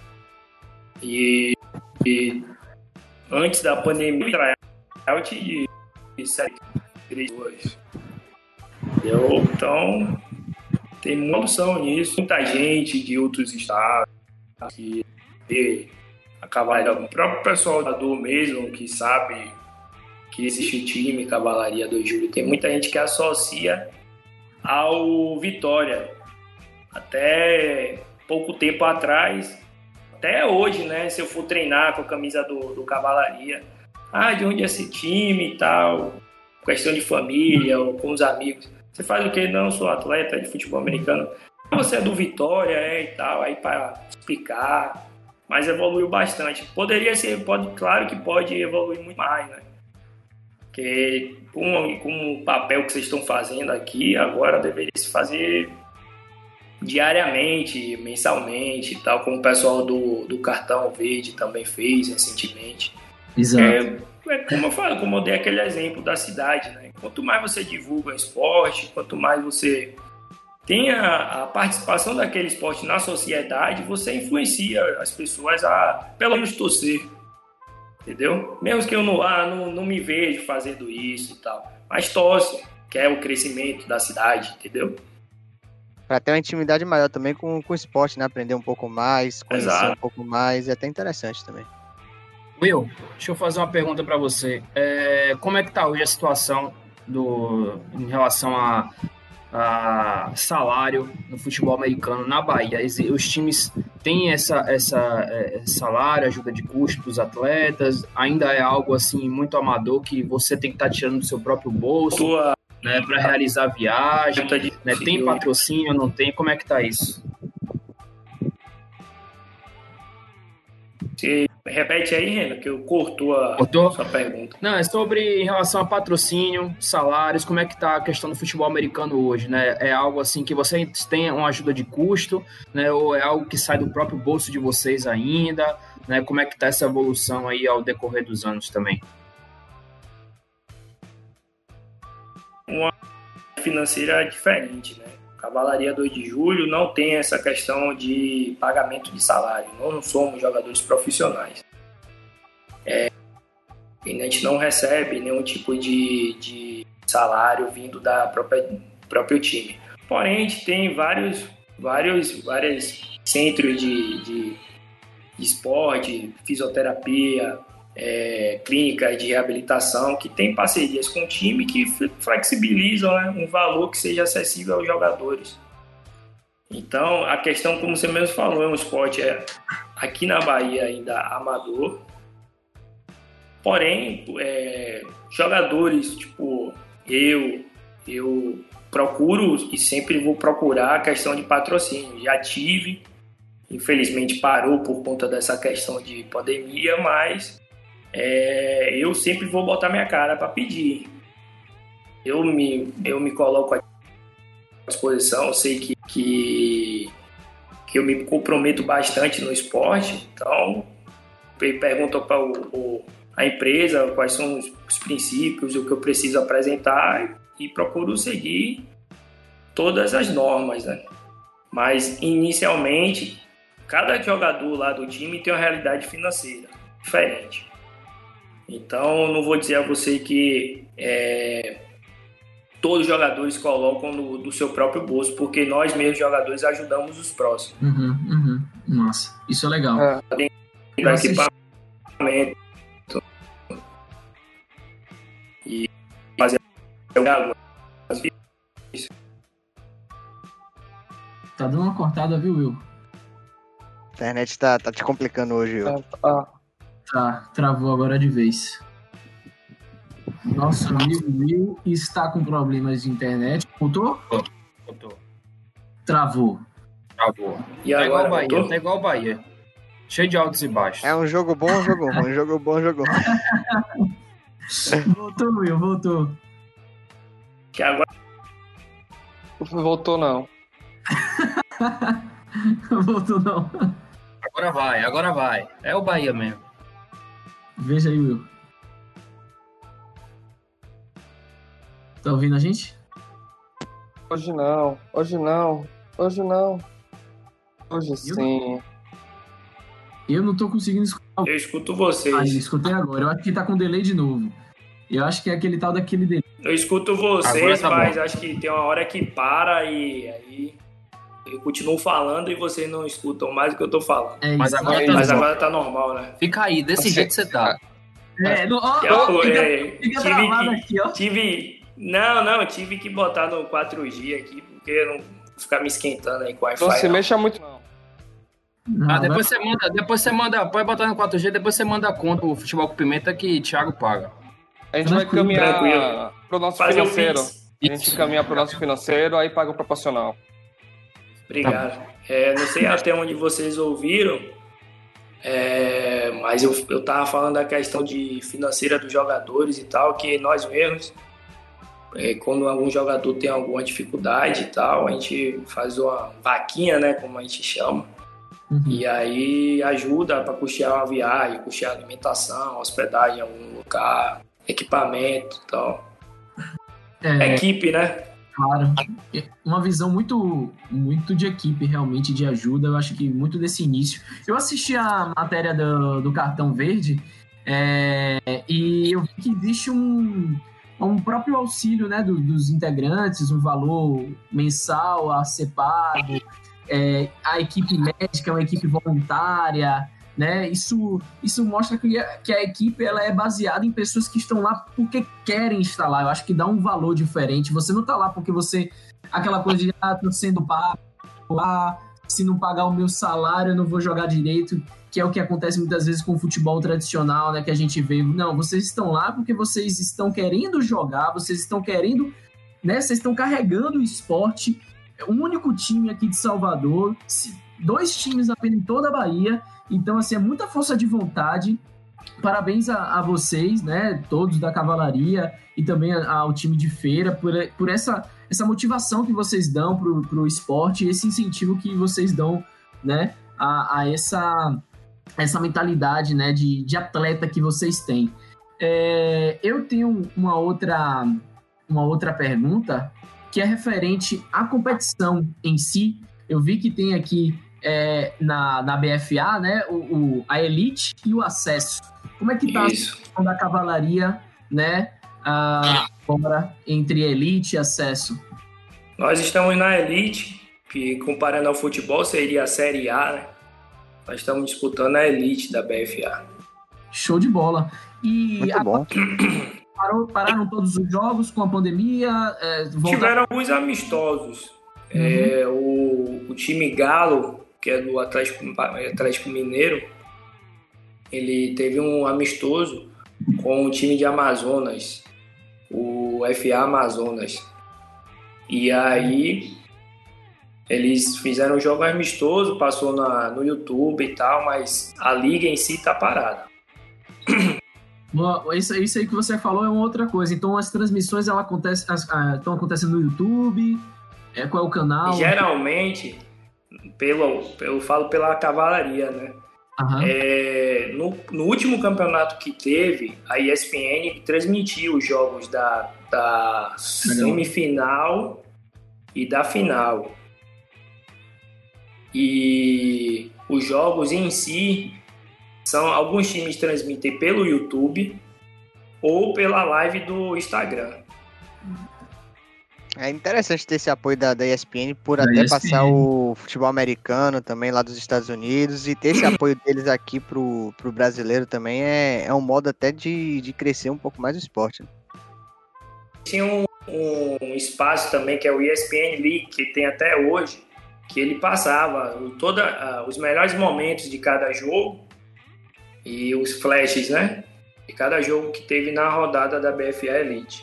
E, e antes da pandemia, tryout de sete pessoas. Entendeu? Então, tem muita noção nisso. Muita gente de outros estados que vê a Cavalaria. O próprio pessoal da dor mesmo, que sabe que existe time Cavalaria dois de Julho. Tem muita gente que associa ao Vitória. Até pouco tempo atrás, até hoje, né? Se eu for treinar com a camisa do, do Cavalaria, ah, de onde é esse time e tal, questão de família ou com os amigos. Você faz o quê? Não, eu sou atleta de futebol americano. Você é do Vitória, é, e tal, aí para explicar, mas evoluiu bastante. Poderia ser, pode, claro que pode evoluir muito mais, né? Porque com, com o papel que vocês estão fazendo aqui, agora deveria se fazer diariamente, mensalmente e tal, como o pessoal do, do Cartão Verde também fez recentemente. Exato. É, é como eu falo, como eu dei aquele exemplo da cidade, né? Quanto mais você divulga o esporte, quanto mais você tem a, a participação daquele esporte na sociedade, você influencia as pessoas a, pelo menos, torcer. Entendeu? Mesmo que eu não, ah, não, não me vejo fazendo isso e tal, mas torce, que é o crescimento da cidade, entendeu? Para ter uma intimidade maior também com, com o esporte, né? Aprender um pouco mais, conhecer Exato. um pouco mais, é até interessante também. Will, deixa eu fazer uma pergunta para você. É, como é que tá hoje a situação do, em relação a, a salário no futebol americano na Bahia? Os times têm essa, essa é, salário, ajuda de custo para os atletas? Ainda é algo assim muito amador que você tem que estar tirando do seu próprio bolso, Tua... né, para realizar viagem? Né? Tem patrocínio, não tem? Como é que tá isso? Você repete aí, Renan, que eu cortou a Cortou? sua pergunta. Não, é sobre em relação a patrocínio, salários, como é que tá a questão do futebol americano hoje, né? É algo assim que vocês têm uma ajuda de custo, né? Ou é algo que sai do próprio bolso de vocês ainda, né? Como é que tá essa evolução aí ao decorrer dos anos também? uma financeira diferente, né? Cavalaria dois de julho não tem essa questão de pagamento de salário. Não somos jogadores profissionais. É, a gente não recebe nenhum tipo de, de salário vindo da própria próprio time. Porém, a gente tem vários, vários, vários centros de, de, de esporte, fisioterapia, é, clínicas de reabilitação que tem parcerias com o time que flexibilizam, né, um valor que seja acessível aos jogadores. Então, a questão, como você mesmo falou, é um esporte é, aqui na Bahia ainda amador. Porém, é, jogadores, tipo, eu, eu procuro e sempre vou procurar a questão de patrocínio. Já tive, infelizmente parou por conta dessa questão de pandemia, mas é, eu sempre vou botar minha cara para pedir. Eu me, eu me coloco à disposição, eu sei que, que, que eu me comprometo bastante no esporte, então pergunto para o, o, a empresa quais são os, os princípios, o que eu preciso apresentar e procuro seguir todas as normas, né? Mas inicialmente cada jogador lá do time tem uma realidade financeira diferente. Então não vou dizer a você que é, todos os jogadores colocam no, do seu próprio bolso, porque nós mesmos jogadores ajudamos os próximos. Uhum, uhum. Nossa, isso é legal. É. Tem equipamento e fazer Tá dando uma cortada, viu, Will? A internet tá, tá te complicando hoje, Will. Ah, Tá, travou agora de vez. Nosso amigo Will está com problemas de internet. Voltou? Voltou. Travou. Travou. E Tá igual agora o Bahia, voltou? tá igual o Bahia. Cheio de altos e baixos. É um jogo bom, um jogo ruim, um jogo bom, um jogo ruim. Voltou, Will, voltou. Que agora voltou não. Voltou não. Agora vai, agora vai. É o Bahia mesmo. Veja aí, Will. Tá ouvindo a gente? Hoje não, hoje não, hoje não. Hoje sim. Eu não tô conseguindo escutar. eu escuto vocês. Ah, eu escutei agora. Eu acho que tá com delay de novo. Eu acho que é aquele tal daquele delay. Eu escuto vocês, Agora tá mas bom. acho que tem uma hora que para e aí eu continuo falando e vocês não escutam mais o que eu tô falando. É Mas isso. agora Aí, tá Mas bom. agora tá normal, né? Fica aí, desse Assim, jeito que você tá. É, no, ó, Que ó, eu- fica, é, fica tive travado que- aqui, ó. Tive. Não, não, tive que botar no quatro G aqui, porque eu não vou ficar me esquentando aí com o Wi-Fi. Não se não. mexa muito não. Não, Ah, vai- depois você manda, depois você manda, pode botar no quatro G, depois você manda a conta o Futebol com Pimenta que Thiago paga. A gente vai Tranquilo, caminhar tranquilo. pro nosso Fazer o financeiro. Pix. A gente caminha pro nosso financeiro, aí paga o proporcional. Obrigado. É, não sei até onde vocês ouviram, é, mas eu, eu tava falando da questão de financeira dos jogadores e tal, que nós mesmos, é, quando algum jogador tem alguma dificuldade e tal, a gente faz uma vaquinha, né, como a gente chama, Uhum. e aí ajuda para custear uma viagem, custear alimentação, hospedagem em algum lugar, equipamento e tal. É, Equipe, né? claro. Uma visão muito, muito de equipe, realmente, de ajuda. Eu acho que muito desse início. Eu assisti a matéria do, do Cartão Verde é, e eu vi que existe um, um próprio auxílio, né, do- dos integrantes, um valor mensal a ser pago. É, a equipe médica é uma equipe voluntária, né? Isso, isso mostra que a, que a equipe ela é baseada em pessoas que estão lá porque querem estar lá. Eu acho que dá um valor diferente. Você não está lá porque você... Aquela coisa de, ah, tô sendo pago lá, se não pagar o meu salário eu não vou jogar direito, que é o que acontece muitas vezes com o futebol tradicional, né? Que a gente vê. Não, vocês estão lá porque vocês estão querendo jogar, vocês estão querendo... né? Vocês estão carregando o esporte. É o único time aqui de Salvador, se- dois times apenas em toda a Bahia. Então, assim, é muita força de vontade. Parabéns a, a vocês, né? Todos da Cavalaria e também a- ao time de feira por, por essa, essa motivação que vocês dão pro, pro esporte e esse incentivo que vocês dão, né? A, a essa, essa mentalidade, né? De, de atleta que vocês têm. É, eu tenho uma outra... uma outra pergunta, que é referente à competição em si. Eu vi que tem aqui é, na, na B F A, né, o, o, a Elite e o Acesso. Como é que está a situação da cavalaria, né, a, agora, entre Elite e Acesso? Nós estamos na Elite, que comparando ao futebol seria a Série A, né? Nós estamos disputando a Elite da B F A. Show de bola. E muito bom. Parou, pararam todos os jogos com a pandemia? É, volta... Tiveram alguns amistosos. Uhum. É, o, o time Galo, que é do Atlético, Atlético Mineiro, ele teve um amistoso com o time de Amazonas, o F A Amazonas. E aí eles fizeram um jogo amistoso, passou na, no YouTube e tal, mas a liga em si tá parada. Isso, isso aí que você falou é uma outra coisa. Então as transmissões ela acontece, as, ah, estão acontecendo no YouTube? É, qual é o canal? Geralmente, pelo, eu falo pela cavalaria, né? Uhum. É, no, no último campeonato que teve, a E S P N transmitiu os jogos da, da semifinal e da final. E os jogos em si, são, alguns times transmitem pelo YouTube ou pela live do Instagram. É interessante ter esse apoio da, da E S P N por da até E S P N. Passar o futebol americano também lá dos Estados Unidos, e ter esse apoio deles aqui pro, pro brasileiro também é, é um modo até de, de crescer um pouco mais o esporte. Né? Tinha um, um espaço também que é o E S P N League, que tem até hoje, que ele passava toda, uh, os melhores momentos de cada jogo e os flashes, né? De cada jogo que teve na rodada da B F A Elite.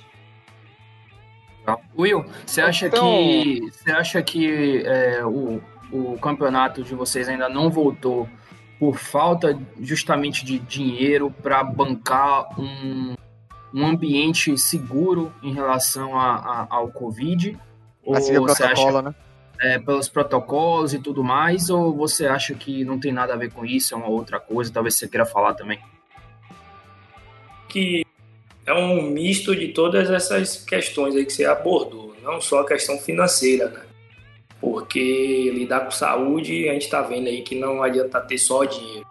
Will, você acha então... que, você acha que é, o, o campeonato de vocês ainda não voltou por falta justamente de dinheiro para bancar um, um ambiente seguro em relação a, a, ao Covid? Ou assim, o protocolo, acha, né? É, pelos protocolos e tudo mais, ou você acha que não tem nada a ver com isso, é uma outra coisa, talvez você queira falar também? Que é um misto de todas essas questões aí que você abordou, não só a questão financeira, né? Porque lidar com saúde, a gente tá vendo aí que não adianta ter só dinheiro.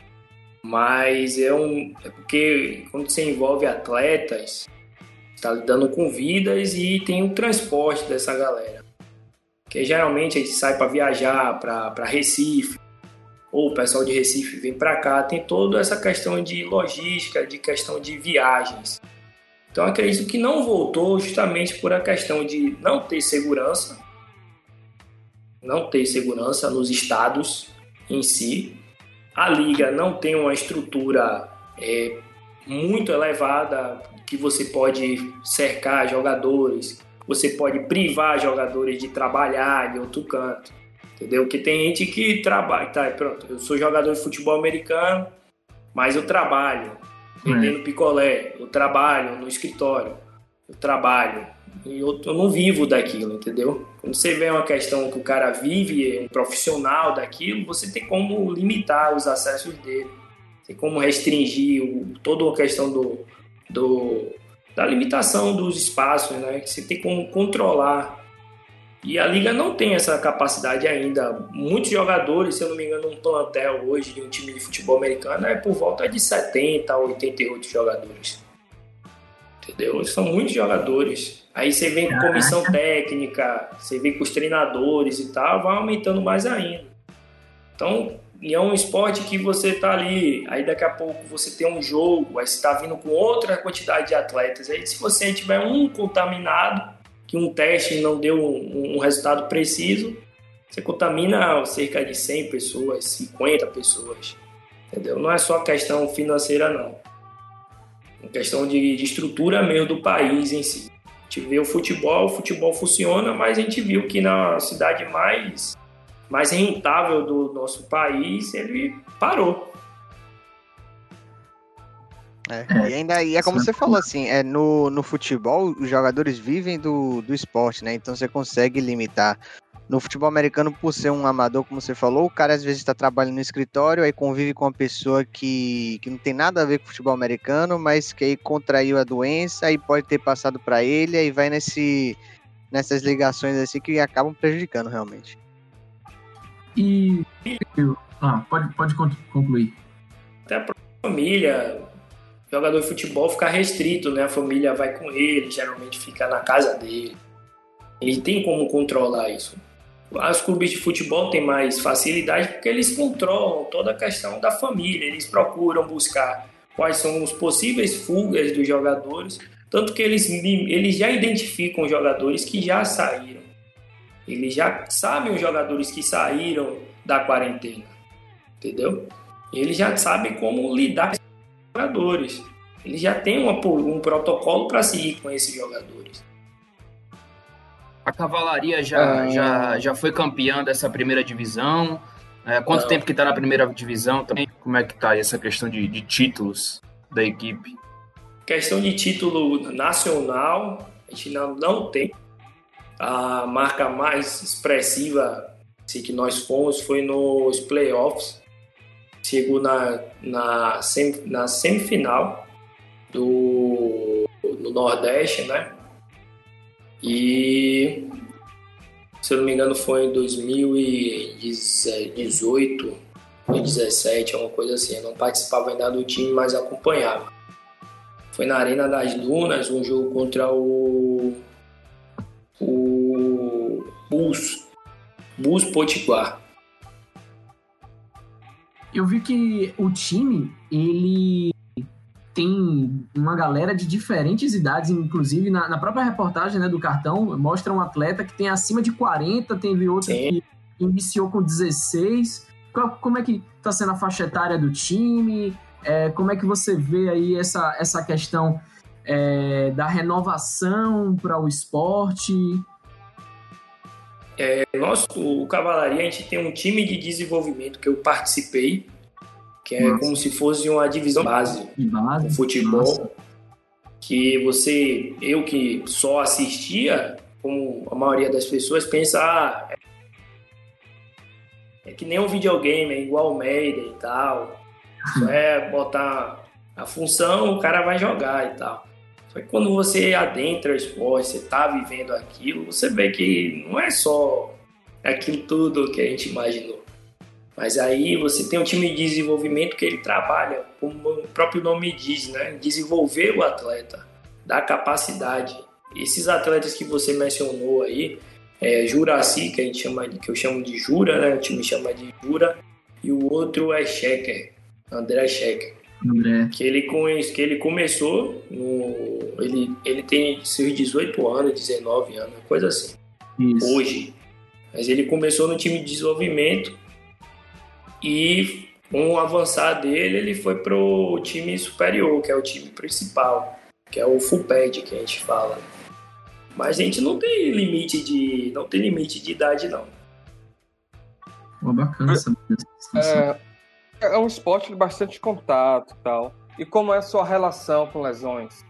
Mas é um... é porque quando você envolve atletas, você tá lidando com vidas e tem o transporte dessa galera. Porque geralmente a gente sai para viajar para Recife, ou o pessoal de Recife vem para cá, tem toda essa questão de logística, de questão de viagens. Então acredito que não voltou justamente por a questão de não ter segurança, não ter segurança nos estados em si. A liga não tem uma estrutura é, muito elevada que você pode cercar jogadores, você pode privar jogadores de trabalhar de outro canto. Entendeu? Porque tem gente que trabalha, tá, pronto, eu sou jogador de futebol americano, mas eu trabalho vendendo é. picolé, eu trabalho no escritório, eu trabalho, e eu, eu não vivo daquilo, entendeu? Quando você vê uma questão que o cara vive, é um profissional daquilo, você tem como limitar os acessos dele, tem como restringir o, toda a questão do, do, da limitação dos espaços, né? Você tem como controlar. E a Liga não tem essa capacidade ainda. Muitos jogadores, se eu não me engano, um plantel hoje de um time de futebol americano é por volta de setenta a oitenta e oito jogadores. Entendeu? São muitos jogadores. Aí você vem com comissão técnica, você vem com os treinadores e tal, vai aumentando mais ainda. Então, é um esporte que você tá ali, aí daqui a pouco você tem um jogo, aí você tá vindo com outra quantidade de atletas. Aí se você tiver um contaminado, que um teste não deu um, um resultado preciso, você contamina cerca de cem pessoas, cinquenta pessoas, entendeu? Não é só questão financeira, não. É questão de, de estrutura mesmo do país em si. A gente vê o futebol, o futebol funciona, mas a gente viu que na cidade mais, mais rentável do nosso país, ele parou. É, e ainda e é como você falou, assim, é, no, no futebol os jogadores vivem do, do esporte, né? Então você consegue limitar no futebol americano, por ser um amador, como você falou, o cara às vezes está trabalhando no escritório, aí convive com uma pessoa que, que não tem nada a ver com futebol americano, mas que aí contraiu a doença, aí pode ter passado para ele, aí vai nesse, nessas ligações assim que acabam prejudicando realmente. E... Ah, pode, pode concluir. Até a família, jogador de futebol fica restrito, né? A família vai com ele, geralmente fica na casa dele. Ele tem como controlar isso. Os clubes de futebol têm mais facilidade porque eles controlam toda a questão da família. Eles procuram buscar quais são os possíveis fugas dos jogadores, tanto que eles, eles já identificam jogadores que já saíram. Eles já sabem os jogadores que saíram da quarentena, entendeu? Eles já sabem como lidar com esses jogadores. Eles já têm uma, um protocolo para seguir com esses jogadores. A Cavalaria já, Ah. já, já foi campeã dessa primeira divisão. É, quanto Não. tempo que está na primeira divisão também? Como é que está essa questão de, de títulos da equipe? Questão de título nacional, a gente não, não tem. A marca mais expressiva assim, que nós fomos foi nos playoffs. Chegou na, na, sem, na semifinal do, do Nordeste, né? E, se eu não me engano, foi em dois mil e dezoito ou dezessete, uma coisa assim. Eu não participava ainda do time, mas acompanhava. Foi na Arena das Dunas, um jogo contra o, o Bus, Bus Potiguar. Eu vi que o time, ele tem uma galera de diferentes idades, inclusive na, na própria reportagem, né, do cartão, mostra um atleta que tem acima de quarenta, teve outro Sim. que iniciou com dezesseis. Qual- Como é que está sendo a faixa etária do time? É, como é que você vê aí essa, essa questão é, da renovação para o esporte? Nosso, o Cavalaria, a gente tem um time de desenvolvimento que eu participei, que é Nossa. como se fosse uma divisão base De base? no futebol, Nossa. que você, eu que só assistia, como a maioria das pessoas pensa, ah, é que nem um videogame, é igual o Maiden e tal, só é botar a função, o cara vai jogar e tal. Só que quando você adentra o esporte, você tá vivendo aquilo, você vê que não é só aquilo tudo que a gente imaginou. Mas aí você tem um time de desenvolvimento que ele trabalha, como o próprio nome diz, né? Desenvolver o atleta, dar capacidade. Esses atletas que você mencionou aí, é Juraci, que a gente chama, que eu chamo de Jura, né? O time chama de Jura, e o outro é Checker, André Checker. André. Que ele, que ele começou, no, ele, ele tem seus dezoito anos, dezenove anos, coisa assim, Isso. hoje. Mas ele começou no time de desenvolvimento e com o avançar dele, ele foi pro time superior, que é o time principal, que é o full pad que a gente fala. Mas a gente não tem limite de, não tem limite de idade, não. Pô, bacana essa situação. É, é um esporte de bastante contato e tal. E como é a sua relação com lesões?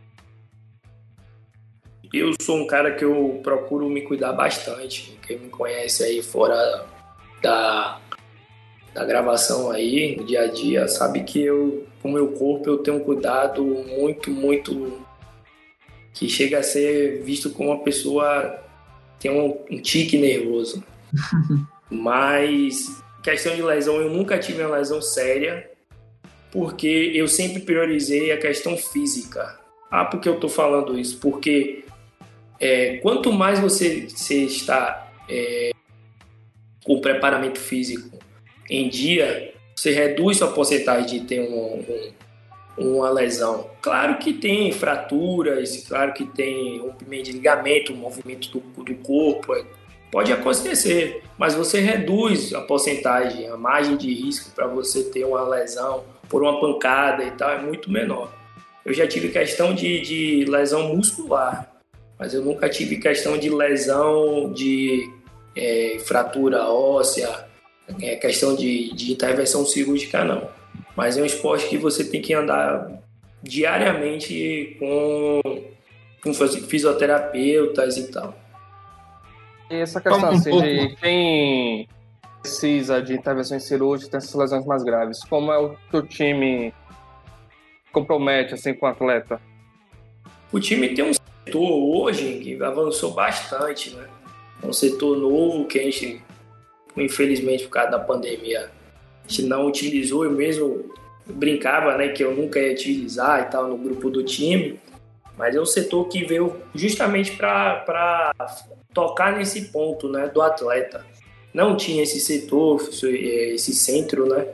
Eu sou um cara que eu procuro me cuidar bastante. Quem me conhece aí fora da, da gravação aí, no dia a dia, sabe que eu, com o meu corpo, eu tenho um cuidado muito, muito... que chega a ser visto como uma pessoa que tem um, um tique nervoso. Mas, questão de lesão, eu nunca tive uma lesão séria, porque eu sempre priorizei a questão física. Ah, por que eu tô falando isso? Porque é, quanto mais você, você está é, com o preparamento físico em dia, você reduz sua porcentagem de ter um, um, uma lesão. Claro que tem fraturas, claro que tem rompimento de ligamento, movimento do, do corpo, é, pode acontecer, mas você reduz a porcentagem, a margem de risco para você ter uma lesão por uma pancada e tal é muito menor. Eu já tive questão de, de lesão muscular, mas eu nunca tive questão de lesão de é, fratura óssea, é, questão de, de intervenção cirúrgica, não. Mas é um esporte que você tem que andar diariamente com, com fisioterapeutas e tal. E essa questão Fala um assim, pouco. de quem precisa de intervenções cirúrgicas tem essas lesões mais graves, como é o que o time compromete assim, com o atleta? O time tem um setor hoje que avançou bastante, né? É um setor novo que a gente, infelizmente, por causa da pandemia, a gente não utilizou. Eu mesmo brincava, né, que eu nunca ia utilizar e tal no grupo do time, mas é um setor que veio justamente para tocar nesse ponto, né, do atleta. Não tinha esse setor, esse centro, né?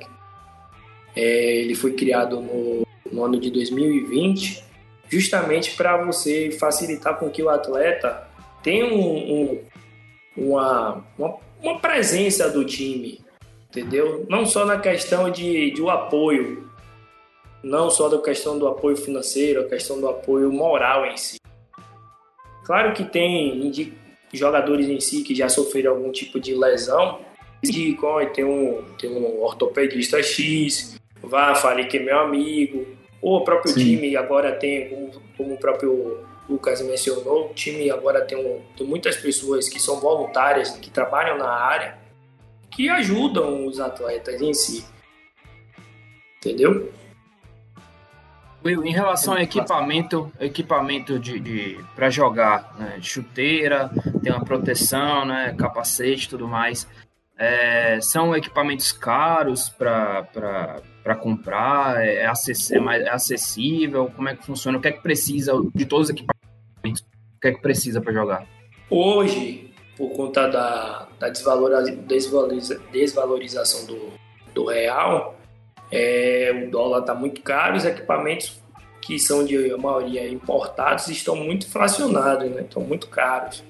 É, ele foi criado no, no ano de dois mil e vinte, justamente para você facilitar com que o atleta tenha um, um, uma, uma, uma presença do time, entendeu? Não só na questão de, de o apoio, não só da questão do apoio financeiro, a questão do apoio moral em si. Claro que tem jogadores em si que já sofreram algum tipo de lesão, indicam, tem um, tem um ortopedista X, vá, fale que é meu amigo, ou o próprio Sim. time agora tem, como, como o próprio Lucas mencionou, o time agora tem, um, tem muitas pessoas que são voluntárias, que trabalham na área, que ajudam os atletas em si. Entendeu? Will, em relação ao equipamento, equipamento de, de, para jogar, né? Chuteira, tem uma proteção, né? Capacete e tudo mais. É, são equipamentos caros para comprar? É, acess, é, mais, é acessível? Como é que funciona? O que é que precisa de todos os equipamentos? O que é que precisa para jogar? Hoje, por conta da, da desvaloriza, desvaloriza, desvalorização do, do real, é, o dólar está muito caro, os equipamentos que são de a maioria importados estão muito inflacionados, né? Estão muito caros.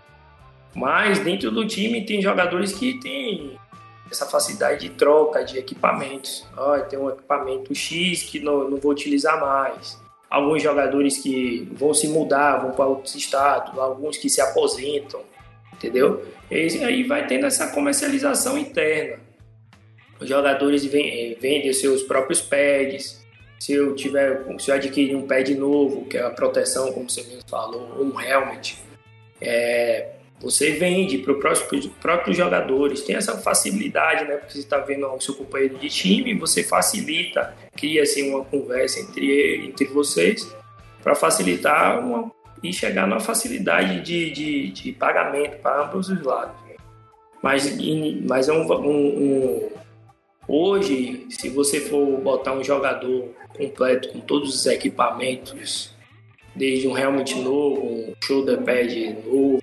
Mas dentro do time tem jogadores que têm essa facilidade de troca de equipamentos. Ah, tem um equipamento X que não, não vou utilizar mais. Alguns jogadores que vão se mudar, vão para outros estados, alguns que se aposentam, entendeu? E aí vai tendo essa comercialização interna. Os jogadores vendem seus próprios pads. Se eu tiver, se eu adquirir um pad novo, que é a proteção, como você mesmo falou, um helmet, é, você vende para os próprios jogadores. Tem essa facilidade, né? Porque você está vendo o seu companheiro de time, você facilita, cria assim, uma conversa entre, entre vocês para facilitar uma, e chegar numa facilidade de, de, de pagamento para ambos os lados. Mas, mas é um, um, um hoje, se você for botar um jogador completo com todos os equipamentos, desde um helmet novo, um shoulder pad novo,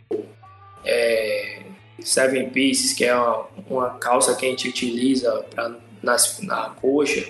é, seven pieces, que é uma, uma calça que a gente utiliza pra, nas, na coxa,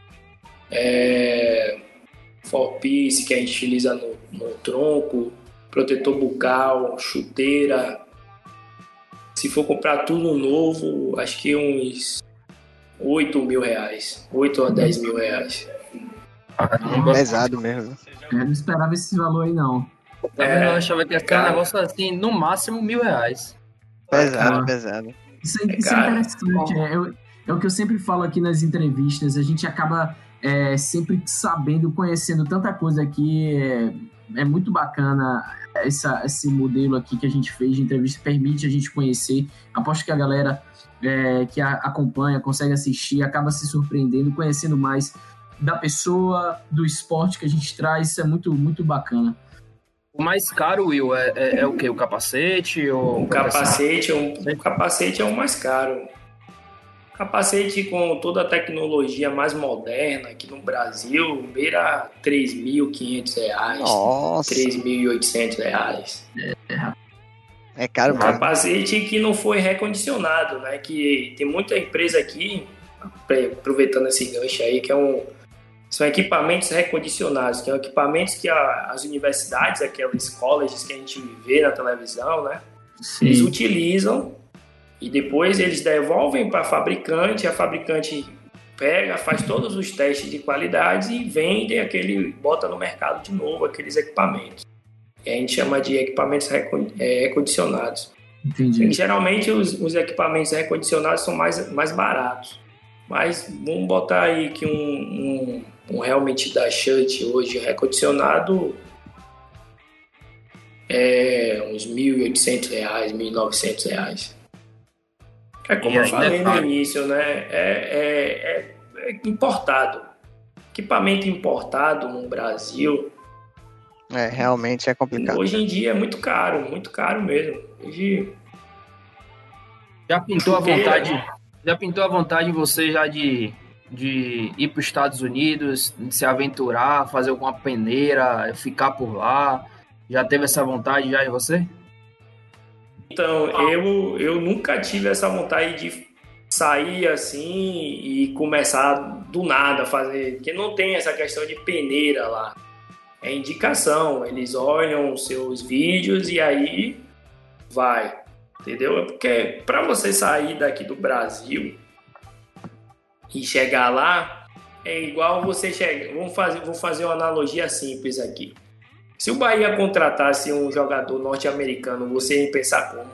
é, four piece, que a gente utiliza no, no tronco, protetor bucal, chuteira. Se for comprar tudo novo, acho que uns oito mil reais, oito a dez mil reais. Pesado mesmo. Eu não esperava esse valor aí, não. É, eu achava que ia ser um negócio assim, no máximo mil reais. Pesado, Ah, pesado. Isso é, isso é interessante. É, eu, é o que eu sempre falo aqui nas entrevistas. A gente acaba é, sempre sabendo, conhecendo tanta coisa aqui. É, é muito bacana essa, esse modelo aqui que a gente fez de entrevista. Permite a gente conhecer. Aposto que a galera é, que a, acompanha, consegue assistir, acaba se surpreendendo, conhecendo mais da pessoa, do esporte que a gente traz. Isso é muito, muito bacana. O mais caro, Will, é, é, é o quê? O capacete? Ou o capacete, é um, o capacete é o mais caro. Capacete com toda a tecnologia mais moderna aqui no Brasil, beira três mil e quinhentos reais. Nossa. três mil e oitocentos reais. É caro um mesmo. Capacete que não foi recondicionado, né? Que tem muita empresa aqui, aproveitando esse gancho aí, que é um... São equipamentos recondicionados, que são equipamentos que a, as universidades, aquelas colleges que a gente vê na televisão, né? Sim. Eles utilizam e depois eles devolvem para a fabricante, a fabricante pega, faz todos os testes de qualidade e vende aquele, bota no mercado de novo aqueles equipamentos. E a gente chama de equipamentos recondicionados. Entendi. E, geralmente os, os equipamentos recondicionados são mais, mais baratos. Mas vamos botar aí que um, um, um helmet da Schutt hoje recondicionado é uns mil e oitocentos reais, mil e novecentos reais. É como E eu ainda falei é no caro. início, né? É, é, é, é importado. Equipamento importado no Brasil, É, realmente é complicado. hoje em dia é muito caro, muito caro mesmo. Hoje, Já pintou a Porque- vontade, já pintou a vontade em você já de, de ir para os Estados Unidos, de se aventurar, fazer alguma peneira, ficar por lá? Já teve essa vontade já em você? então, eu, eu nunca tive essa vontade de sair assim e começar do nada a fazer, porque não tem essa questão de peneira lá. É indicação, eles olham os seus vídeos e aí vai, entendeu? É porque para você sair daqui do Brasil e chegar lá, é igual você chegar. Vamos fazer, vou fazer uma analogia simples aqui. Se o Bahia contratasse um jogador norte-americano, você ia pensar como?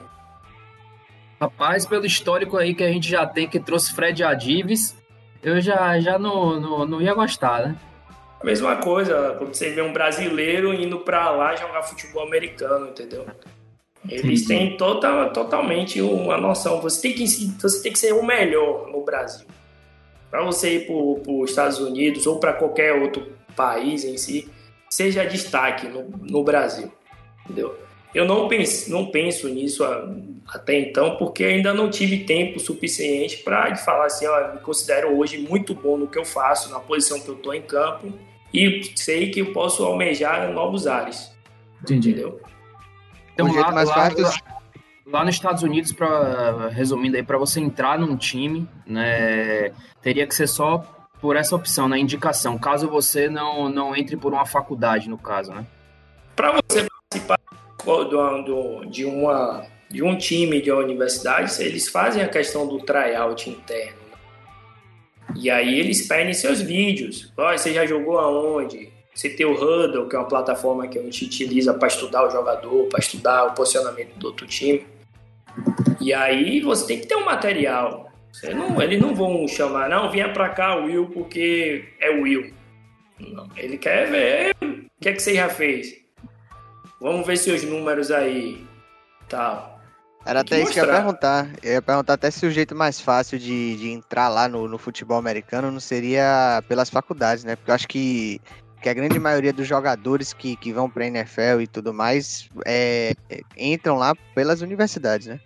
Rapaz, pelo histórico aí que a gente já tem, que trouxe Fred Adives, eu já, já não, não, não ia gostar, né? A mesma coisa, quando você vê um brasileiro indo para lá jogar futebol americano, entendeu? Eles têm total, totalmente uma noção. Você tem, que, você tem que ser o melhor no Brasil. Para você ir para os Estados Unidos ou para qualquer outro país em si, seja destaque no, no Brasil, entendeu? Eu não penso, não penso nisso a, até então, porque ainda não tive tempo suficiente para falar assim, ó, me considero hoje muito bom no que eu faço, na posição que eu estou em campo, e sei que eu posso almejar novos ares. Entendi. Entendeu? Então, o jeito lá, mais lá, fácil. lá, lá nos Estados Unidos, pra, resumindo aí, para você entrar num time, né, teria que ser só por essa opção, na indicação, caso você não, não entre por uma faculdade, no caso, né? Para você participar do, do, de, uma, de um time de uma universidade, eles fazem a questão do tryout interno. Né? E aí eles pedem seus vídeos. Oh, você já jogou aonde? Você tem o Hudl, que é uma plataforma que a gente utiliza para estudar o jogador, para estudar o posicionamento do outro time. E aí você tem que ter um material. Você não, eles não vão chamar, não, venha para cá, Will, porque é o Will. Não, ele quer ver o que é que você já fez. Vamos ver seus números aí. Tal. Era Tem até que isso que eu ia mostrar. perguntar. Eu ia perguntar até se o jeito mais fácil de, de entrar lá no, no futebol americano não seria pelas faculdades, né? Porque eu acho que, que a grande maioria dos jogadores que, que vão pra N F L e tudo mais é, entram lá pelas universidades, né?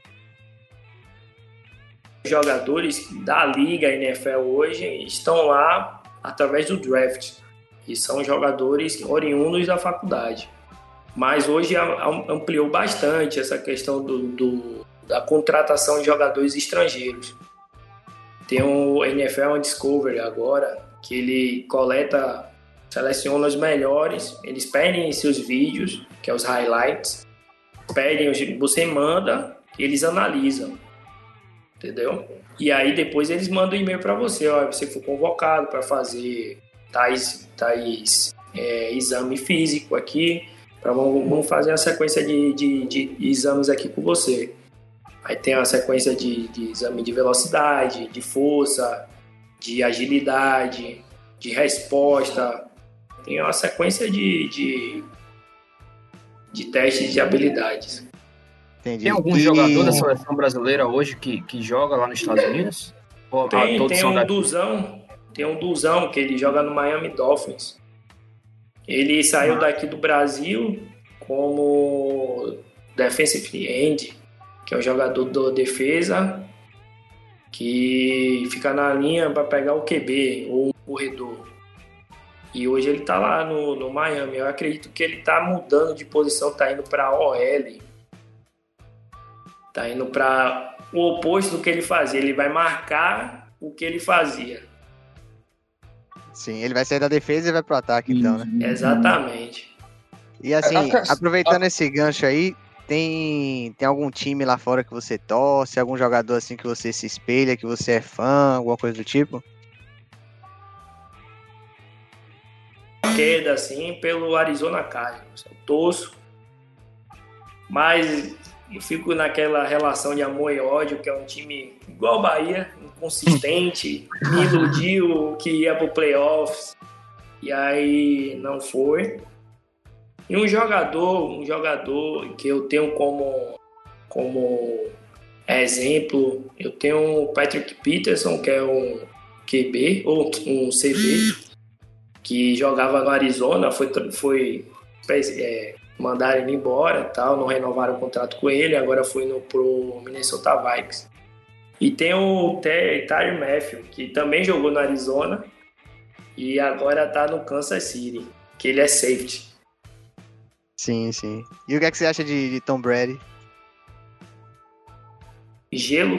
Os jogadores da Liga N F L hoje estão lá através do draft. E são jogadores oriundos da faculdade. Mas hoje ampliou bastante essa questão do, do, da contratação de jogadores estrangeiros. Tem o N F L Discovery agora, que ele coleta, seleciona os melhores, eles pedem seus vídeos, que é os highlights, pedem, você manda, eles analisam, entendeu? E aí depois eles mandam um e-mail para você, ó, você foi convocado para fazer tais, tais é, exame físico aqui, Pra, vamos fazer a sequência de, de, de exames aqui com você. Aí tem a sequência de, de exame de velocidade, de força, de agilidade, de resposta. Tem uma sequência de, de, de testes de habilidades. Entendi. Tem algum E- jogador da seleção brasileira hoje que, que joga lá nos Estados Unidos? Ou, ah, Tem, todos tem são um daqui? Duzão, tem um Duzão que ele joga no Miami Dolphins. Ele saiu daqui do Brasil como defensive end, que é um jogador da defesa que fica na linha para pegar o Q B ou um corredor. E hoje ele está lá no, no Miami. Eu acredito que ele está mudando de posição, está indo para O L. Está indo para o oposto do que ele fazia. Ele vai marcar o que ele fazia. Sim, ele vai sair da defesa e vai pro ataque, então, né? Exatamente. E assim, A questão- aproveitando esse gancho aí, tem, tem algum time lá fora que você torce, algum jogador assim que você se espelha, que você é fã, alguma coisa do tipo? Queda assim pelo Arizona Cardinals. Eu torço, mas eu fico naquela relação de amor e ódio, que é um time igual ao Bahia, inconsistente, me iludiu que ia pro playoffs e aí não foi. E um jogador, um jogador que eu tenho como, como exemplo, eu tenho o Patrick Peterson, que é um Q B, ou um C B, que jogava no Arizona, foi, foi é, mandaram ele embora e tal, não renovaram o contrato com ele, agora foi no, pro Minnesota Vikings. E tem o Tyrann Mathieu, que também jogou no Arizona e agora tá no Kansas City, que ele é safety. Sim, sim. E o que é que você acha de, de Tom Brady? Gelo.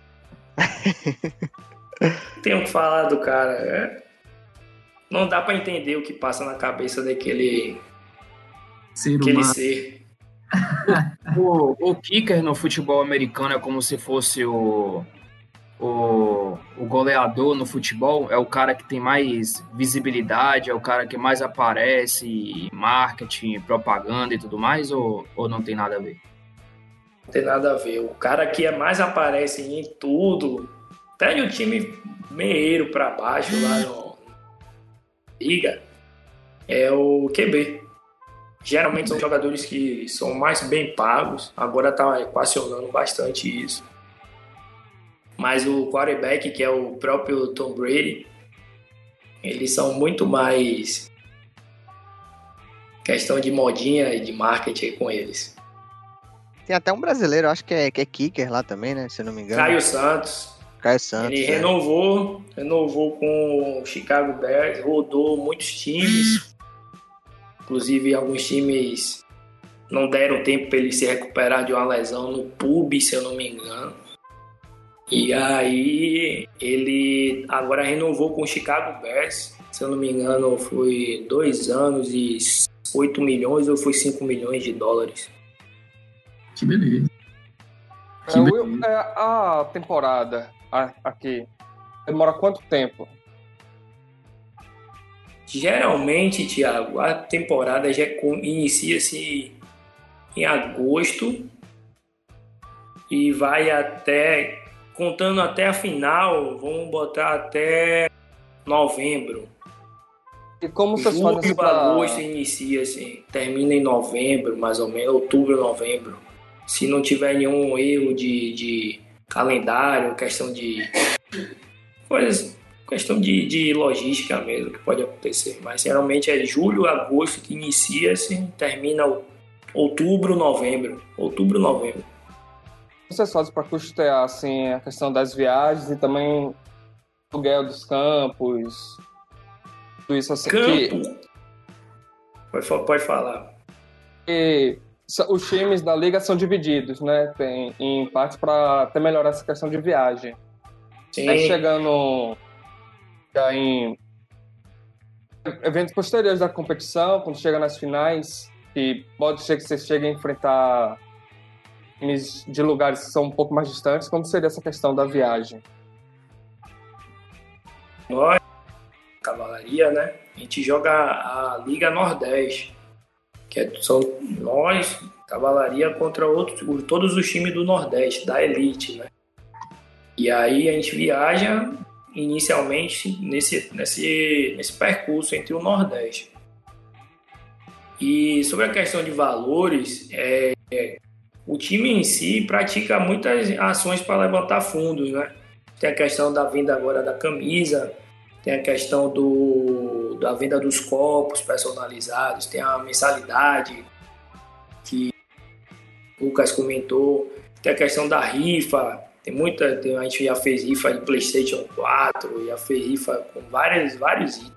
Tenho que falar do cara. É... Não dá pra entender o que passa na cabeça daquele ser aquele humano. ser. O, o kicker no futebol americano é como se fosse o, o, o goleador no futebol. É o cara que tem mais visibilidade, é o cara que mais aparece em marketing, propaganda e tudo mais, ou, ou não tem nada a ver? Não tem nada a ver. O cara que é mais aparece em tudo, até no time meieiro pra baixo lá no liga, é o Q B. Geralmente são jogadores que são mais bem pagos. Agora tá equacionando bastante isso. Mas o quarterback, que é o próprio Tom Brady, eles são muito mais questão de modinha e de marketing com eles. Tem até um brasileiro, acho que é, que é kicker lá também, né? Se eu não me engano. Caio Santos. Caio Santos. Ele é. renovou, renovou com o Chicago Bears, rodou muitos times. Inclusive, alguns times não deram tempo para ele se recuperar de uma lesão no pub, se eu não me engano. E aí, ele agora renovou com o Chicago Bears. Se eu não me engano, foi dois anos e oito milhões ou foi cinco milhões de dólares. Que beleza. É, Will, é, a temporada a, aqui demora quanto tempo? Geralmente, Thiago, a temporada já inicia-se em agosto e vai até, contando até a final, vamos botar até novembro. E como vocês Julho, fazem isso pra... agosto inicia-se, termina em novembro, mais ou menos, outubro, novembro. Se não tiver nenhum erro de, de calendário, questão de coisas, questão de, de logística mesmo que pode acontecer. Mas geralmente é julho, agosto que inicia-se, termina outubro, novembro. Outubro, novembro. vocês fazem para custear assim, a questão das viagens e também o aluguel dos campos? Tudo isso assim. Campo? Que... Pode, pode falar. E os times da liga são divididos, né? Tem, em partes para até melhorar essa questão de viagem. Sim. Aí chegando já em eventos posteriores da competição, quando chega nas finais, que pode ser que você chegue a enfrentar times de lugares que são um pouco mais distantes, como seria essa questão da viagem? Nós, Cavalaria, né? A gente joga a Liga Nordeste, que é, são nós, Cavalaria, contra outros, todos os times do Nordeste, da Elite, né? E aí a gente viaja inicialmente nesse, nesse, nesse percurso entre o Nordeste. E sobre a questão de valores, é, é, o time em si pratica muitas ações para levantar fundos, né? Tem a questão da venda agora da camisa, tem a questão do, da venda dos copos personalizados, tem a mensalidade que o Lucas comentou, tem a questão da rifa, tem muita, tem, a gente já fez rifa de PlayStation quatro, já fez rifa com vários, vários itens.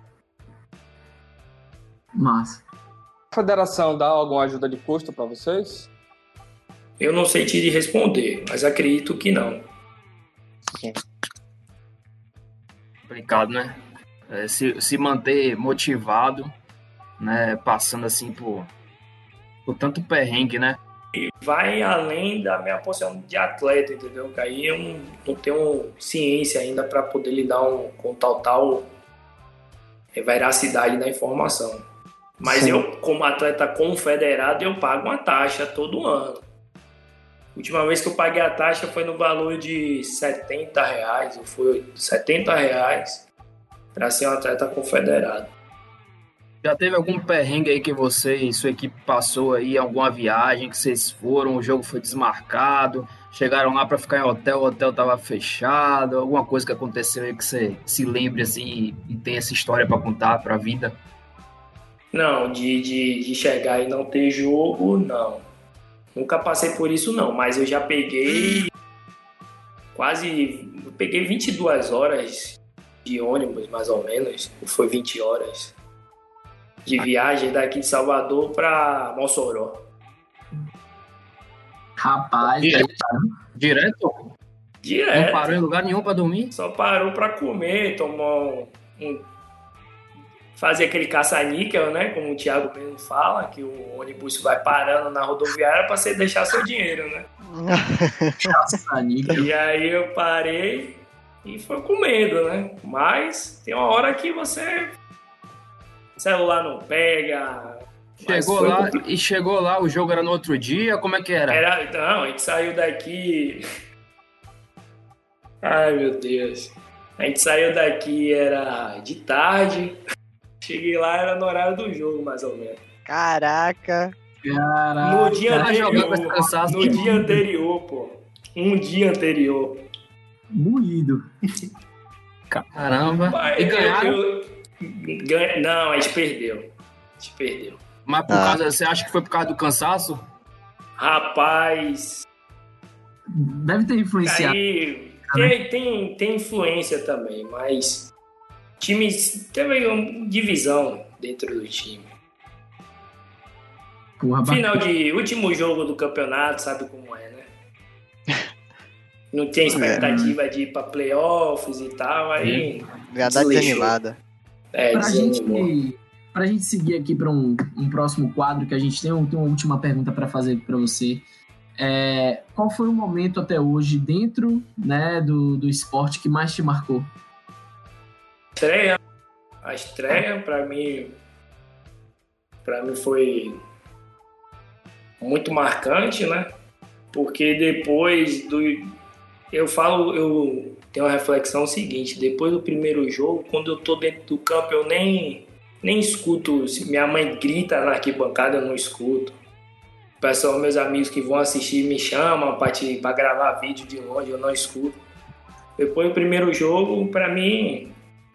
Massa. A federação dá alguma ajuda de custo para vocês? Eu não sei te responder, mas acredito que não. Sim. Complicado, né? É, se, se manter motivado, né? Passando assim por, por tanto perrengue, né? E vai além da minha posição de atleta, entendeu? Que aí eu não, não tenho ciência ainda para poder lidar um, com tal, tal veracidade da informação. Mas Sim. eu, como atleta confederado, eu pago uma taxa todo ano. A última vez que eu paguei a taxa foi no valor de setenta reais, ou foi setenta reais para ser um atleta confederado. Já teve algum perrengue aí que você e sua equipe passou aí, alguma viagem que vocês foram, o jogo foi desmarcado, chegaram lá para ficar em hotel, o hotel tava fechado, alguma coisa que aconteceu aí que você se lembre assim e tem essa história para contar para a vida? Não, de, de, de chegar e não ter jogo, não. Nunca passei por isso, não. Mas eu já peguei quase... Eu peguei vinte e duas horas de ônibus, mais ou menos. Foi vinte horas de viagem daqui de Salvador para Mossoró. Rapaz, Direto? Direto? Direto. Não parou em lugar nenhum para dormir? Só parou para comer, tomar um... um fazer aquele caça-níquel, né? Como o Thiago mesmo fala, que o ônibus vai parando na rodoviária para você deixar seu dinheiro, né? caça-níquel. E aí eu parei e foi com medo, né? Mas tem uma hora que você... O celular não pega... Chegou lá complicado. E chegou lá, o jogo era no outro dia? Como é que era? era? Não, a gente saiu daqui... Ai, meu Deus. A gente saiu daqui, era de tarde... Cheguei lá, era no horário do jogo, mais ou menos. Caraca! Caraca! No dia anterior, no dia anterior, pô. Um dia anterior. Moído. Caramba! Mas e ganharam? Eu, eu, ganha, não, a gente perdeu. A gente perdeu. Mas por ah. causa, você acha que foi por causa do cansaço? Rapaz... Deve ter influenciado. Aí, tem, tem, tem influência também, mas... Times... Teve uma divisão dentro do time. Porra, Final de... Último jogo do campeonato, sabe como é, né? Não tem expectativa é. de ir pra playoffs e tal, aí... Já dá desanimada. É, pra, gente, pra gente seguir aqui para um, um próximo quadro, que a gente tem, um, tem uma última pergunta para fazer para você. É, qual foi o momento até hoje dentro, né, do, do esporte que mais te marcou? Estreia. A estreia, para mim, para mim foi muito marcante, né? Porque depois do... Eu falo, eu tenho uma reflexão seguinte, depois do primeiro jogo, quando eu tô dentro do campo, eu nem, nem escuto, se minha mãe grita na arquibancada, eu não escuto. O pessoal, meus amigos que vão assistir me chamam para gravar vídeo de longe, eu não escuto. Depois do primeiro jogo, para mim,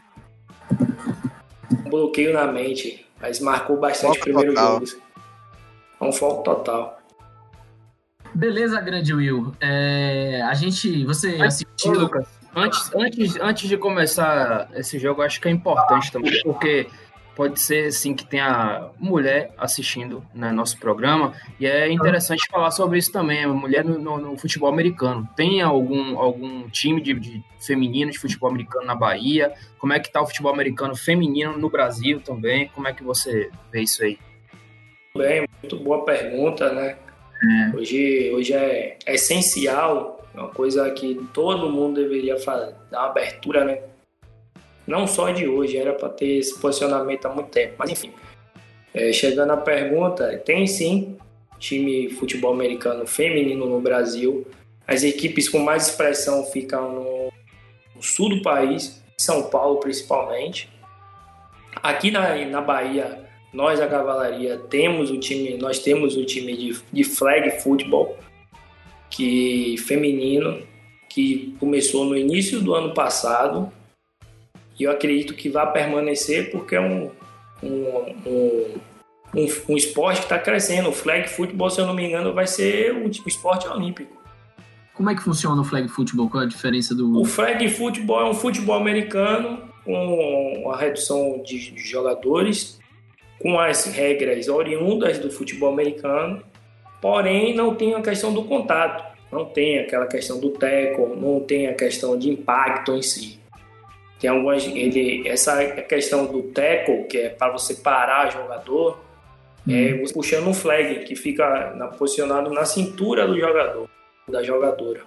um bloqueio na mente, mas marcou bastante o primeiro jogo. É um foco total. Beleza, grande Will. É, a gente, você assistiu... Ô, Lucas, antes, antes, antes de começar esse jogo, eu acho que é importante também, porque pode ser, assim, que tenha mulher assistindo, né, nosso programa, e é interessante falar sobre isso também, mulher no, no, no futebol americano. Tem algum, algum time de, de feminino de futebol americano na Bahia? Como é que tá o futebol americano feminino no Brasil também? Como é que você vê isso aí? Bem, muito boa pergunta, né? É. Hoje, hoje é, é essencial, uma coisa que todo mundo deveria fazer, dar uma abertura, né? Não só de hoje, era para ter esse posicionamento há muito tempo. Mas enfim, é, chegando à pergunta, tem sim time de futebol americano feminino no Brasil. As equipes com mais expressão ficam no, no sul do país, São Paulo principalmente. Aqui na, na Bahia, nós, a Cavalaria, temos o time, nós temos o time de, de flag football, que, feminino, que começou no início do ano passado, e eu acredito que vai permanecer porque é um, um, um, um, um esporte que está crescendo. O flag football, se eu não me engano, vai ser o, o esporte olímpico. Como é que funciona o flag football? Qual é a diferença do... O flag football é um futebol americano com uma redução de jogadores, com as regras oriundas do futebol americano, porém não tem a questão do contato, não tem aquela questão do tackle, não tem a questão de impacto em si. Tem algumas, ele, essa questão do tackle, que é para você parar o jogador, hum. é você puxando um flag que fica na, posicionado na cintura do jogador, da jogadora.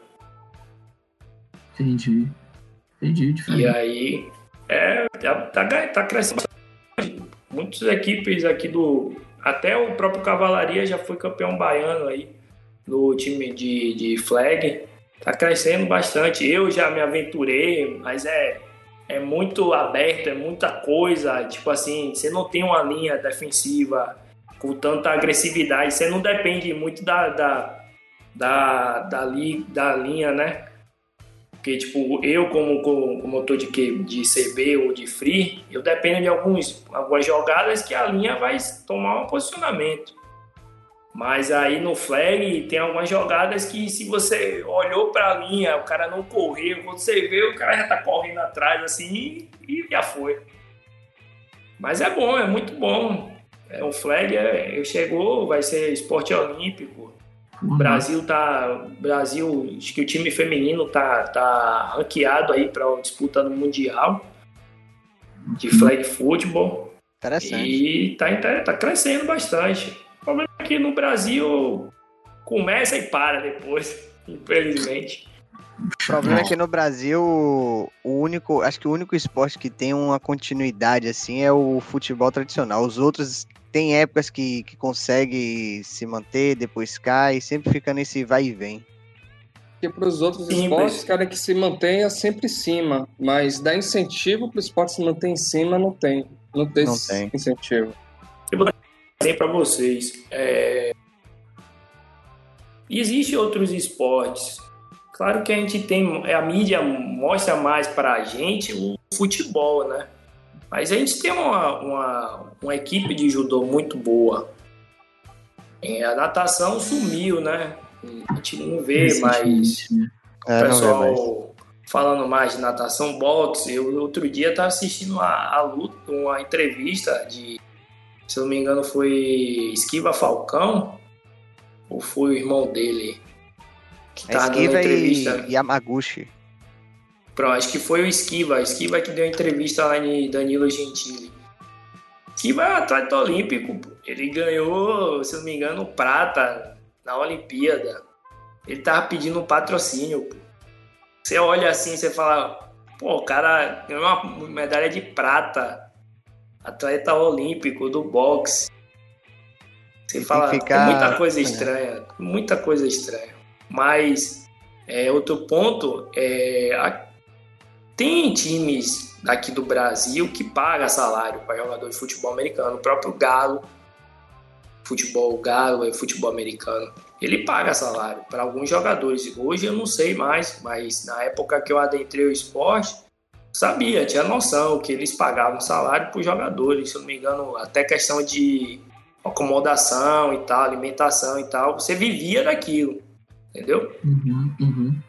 Entendi. Entendi, diferente. E aí, é, tá, tá, tá crescendo. Muitas equipes aqui do... Até o próprio Cavalaria já foi campeão baiano aí, no time de, de flag. Tá crescendo bastante. Eu já me aventurei, mas é... é muito aberto, é muita coisa. Tipo assim, você não tem uma linha defensiva com tanta agressividade. Você não depende muito da, da, da, da, li, da linha, né? Porque, tipo, eu como, como, como eu tô de, de C B ou de free, eu dependo de alguns, algumas jogadas que a linha vai tomar um posicionamento. Mas aí no flag tem algumas jogadas que se você olhou para a linha, o cara não correu, quando você vê, o cara já tá correndo atrás assim e já foi. Mas é bom, é muito bom. É, o flag é, chegou, vai ser esporte olímpico. O Brasil tá. Brasil, acho que o time feminino tá, tá ranqueado aí para a disputa no Mundial de flag football. Interessante. E tá, tá crescendo bastante. O problema é que no Brasil começa e para depois, infelizmente. O problema é que no Brasil, o único, acho que o único esporte que tem uma continuidade assim é o futebol tradicional. Os outros tem épocas que, que consegue se manter, depois cai, sempre fica nesse vai e vem. Porque para os outros Sim, esportes, mas... cara, que se mantenha sempre em cima. Mas dar incentivo para o esporte se manter em cima, não tem. Não tem, Não esse tem. Eu incentivo. vou dar um exemplo para vocês. É... Existem outros esportes. Claro que a gente tem... A mídia mostra mais para a gente o futebol, né? Mas a gente tem uma, uma, uma equipe de judô muito boa. É, a natação sumiu, né? A gente não vê mais É, o pessoal não vê mais. falando mais de natação, boxe. Eu outro dia estava assistindo a, a luta, uma entrevista de, se eu não me engano, foi Esquiva Falcão ou foi o irmão dele que estava dando entrevista. E Yamaguchi. Pronto, acho que foi o Esquiva, Esquiva que deu entrevista lá em Danilo Gentili. Esquiva é atleta olímpico, ele ganhou, se não me engano, prata na Olimpíada. Ele tava pedindo um patrocínio. Pô. Você olha assim, você fala, pô, o cara ganhou uma medalha de prata, atleta olímpico do boxe. Você fala, tem, ficar... tem muita coisa estranha, muita coisa estranha. Mas é, outro ponto é a tem times daqui do Brasil que pagam salário para jogador de futebol americano. O próprio Galo, futebol Galo é futebol americano. Ele paga salário para alguns jogadores. Hoje eu não sei mais, mas na época que eu adentrei o esporte, sabia, tinha noção que eles pagavam salário para os jogadores. Se eu não me engano, até questão de acomodação e tal, alimentação e tal. Você vivia daquilo, entendeu? Uhum, uhum.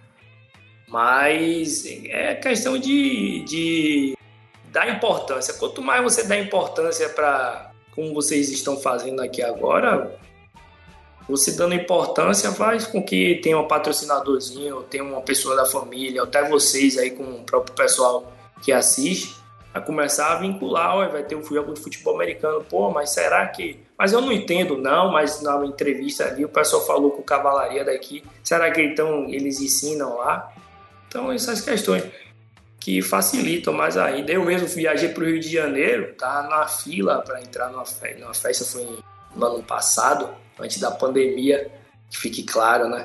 Mas é questão de, de dar importância. Quanto mais você dá importância para, como vocês estão fazendo aqui agora, você dando importância faz com que tenha um patrocinadorzinho, tenha uma pessoa da família, até vocês aí com o próprio pessoal que assiste, a começar a vincular, ó, vai ter um jogo de futebol americano, pô, mas será que... Mas eu não entendo não, mas na entrevista ali o pessoal falou com o Cavalaria daqui, será que então eles ensinam lá? Então, essas questões que facilitam mais ainda. Eu mesmo viajei para o Rio de Janeiro, estava na fila para entrar numa festa, numa festa, foi no ano passado, antes da pandemia, que fique claro, né?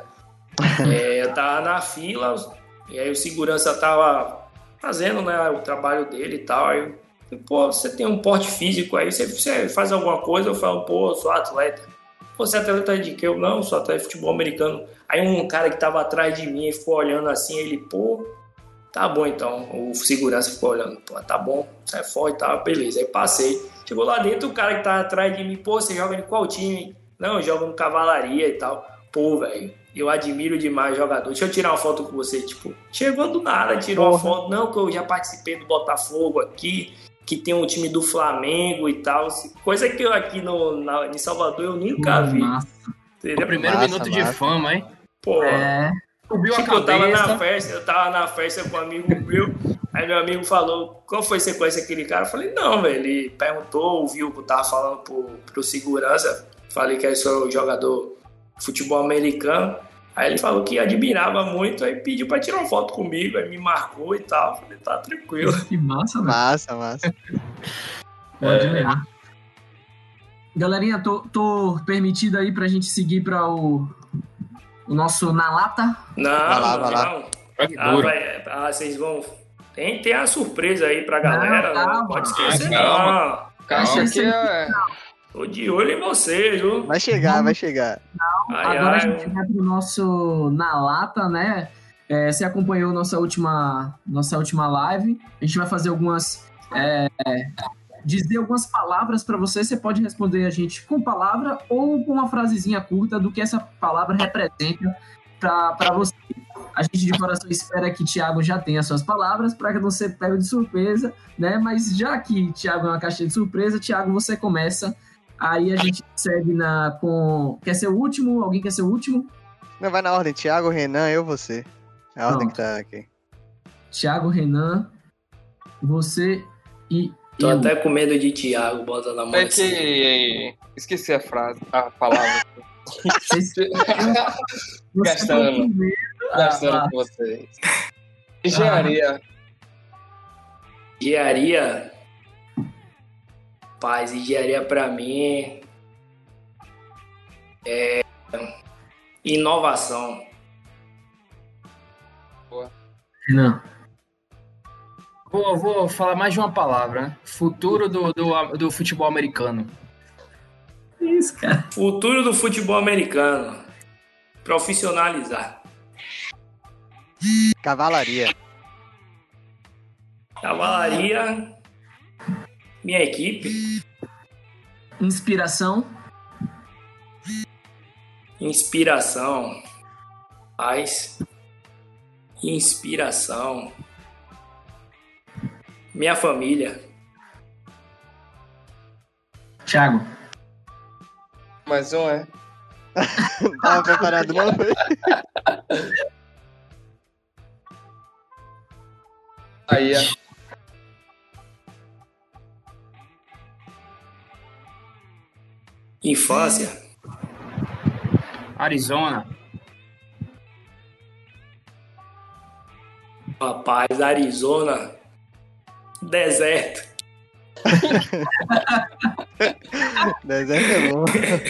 É, eu estava na fila, e aí o segurança estava fazendo, né, o trabalho dele e tal. Aí eu, pô, você tem um porte físico aí, você, você faz alguma coisa? Eu falo, pô, eu sou atleta. Você é atleta de quê? Eu não, sou atleta de futebol americano. Aí um cara que tava atrás de mim ficou olhando assim, ele, pô, tá bom então. O segurança ficou olhando, pô, tá bom, sai fora e tal, beleza. Aí passei. Chegou lá dentro, o cara que tava atrás de mim, pô, você joga em qual time? Não, eu jogo no Cavalaria e tal. Pô, velho, eu admiro demais o jogador. Deixa eu tirar uma foto com você, tipo, chegou do nada, tirou uma foto. Não, que eu já participei do Botafogo aqui, que tem um time do Flamengo e tal. Coisa que eu aqui no, na, em Salvador eu nunca vi. O primeiro massa, minuto massa. de fama, hein? Pô, É. Subiu a tipo, eu tava cabeça. na festa, eu tava na festa com um amigo meu, aí meu amigo falou, qual foi a sequência daquele cara? Eu falei, não, velho, ele perguntou, ouviu o que eu tava falando pro, pro segurança, falei que eu sou jogador de futebol americano, aí ele falou que admirava muito, aí pediu pra tirar uma foto comigo, aí me marcou e tal, eu falei, tá tranquilo. Que massa, velho. Massa, massa. Pode olhar. Galerinha, tô, tô permitido aí pra gente seguir pra o, o nosso Na Lata? Não, Vai lá, vai lá. não. Vai que Ah, dura. vai, ah, vocês vão Tem, tem a surpresa aí pra galera. Não, Não, calma. pode esquecer, Calma. não. Calma que é... Tô de olho em vocês, viu? Vai chegar, vai chegar. Ai, Agora ai, a gente vai pro nosso Na Lata, né? É, você acompanhou nossa última, nossa última live. A gente vai fazer algumas... É, dizer algumas palavras para você. Você pode responder a gente com palavra ou com uma frasezinha curta do que essa palavra representa para você. A gente de coração espera que Thiago já tenha suas palavras para que não você pegue de surpresa, né? Mas já que Thiago é uma caixinha de surpresa, Thiago, você começa. Aí a gente segue na, com... Quer ser o último? Alguém quer ser o último? Não, vai na ordem. Thiago, Renan, eu, você. É a ordem Pronto. que tá aqui. Thiago, Renan, você e Tô eu. até com medo de Thiago, bota na mão É assim. que... Esqueci a frase, a palavra. Vocês- você Gastando. ficou com medo? Gastando Ah, com vocês. Engenharia. Engenharia. Paz, engenharia pra mim é inovação. Renan. Vou, vou falar mais de uma palavra, né? Futuro do, do, do futebol americano. Que isso, cara? Futuro do futebol americano. Profissionalizar. Cavalaria. Cavalaria. Minha equipe. Inspiração. Inspiração. Paz. Inspiração. Minha família. Thiago. Mais um, é? Tava preparado, não foi? Aí, é. Infância. Arizona. Rapaz, Arizona. Deserto. Deserto é bom.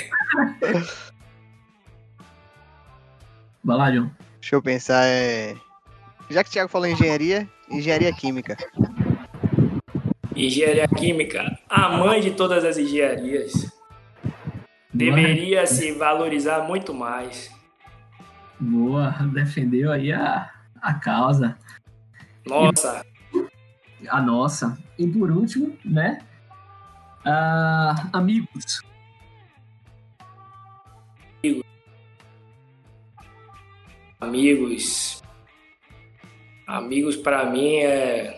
Vai lá, John. Deixa eu pensar, é... Já que o Thiago falou engenharia, engenharia química. Engenharia química. A mãe de todas as engenharias. Deveria se valorizar muito mais. Boa, defendeu aí a, a causa. Nossa. A nossa. E por último, né? Ah, amigos. Amigos. Amigos pra mim é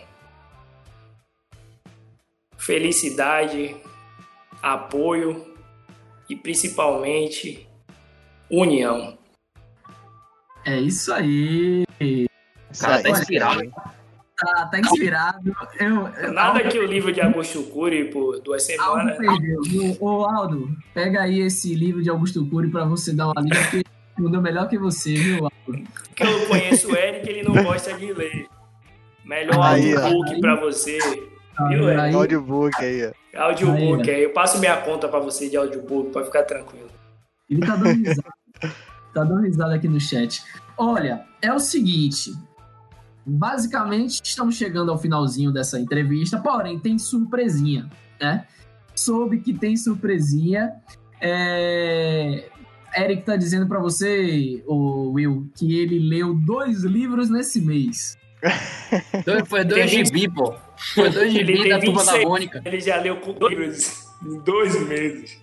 felicidade, apoio e principalmente união. É isso aí. Isso Cara, aí. tá inspirado. Tá, tá inspirado. Eu, eu, Nada Aldo, que o livro de Augusto Cury por duas Aldo semanas. perdeu. Ô, ô, Aldo, pega aí esse livro de Augusto Cury pra você dar uma lida, porque mudou melhor que você, viu, Aldo? Porque eu conheço o Eric, ele não gosta de ler. Melhor Aí, ó. audiobook pra você. Viu, Aí, Eric? Audiobook aí, ó. Audiobook Aí, aí. Eu passo minha conta pra você de audiobook, pra ficar tranquilo. ele tá dando risada. Tá dando risada aqui no chat. Olha, é o seguinte. Basicamente, estamos chegando ao finalzinho dessa entrevista, porém, tem surpresinha, né? Soube que tem surpresinha. É... Eric tá dizendo pra você, o Will, que ele leu dois livros nesse mês. Dois- Foi dois Tem gibi, pô. Foi dois Ele gibi tem da Turma vinte e da seis. Mônica. Ele já leu com dois livros em dois meses.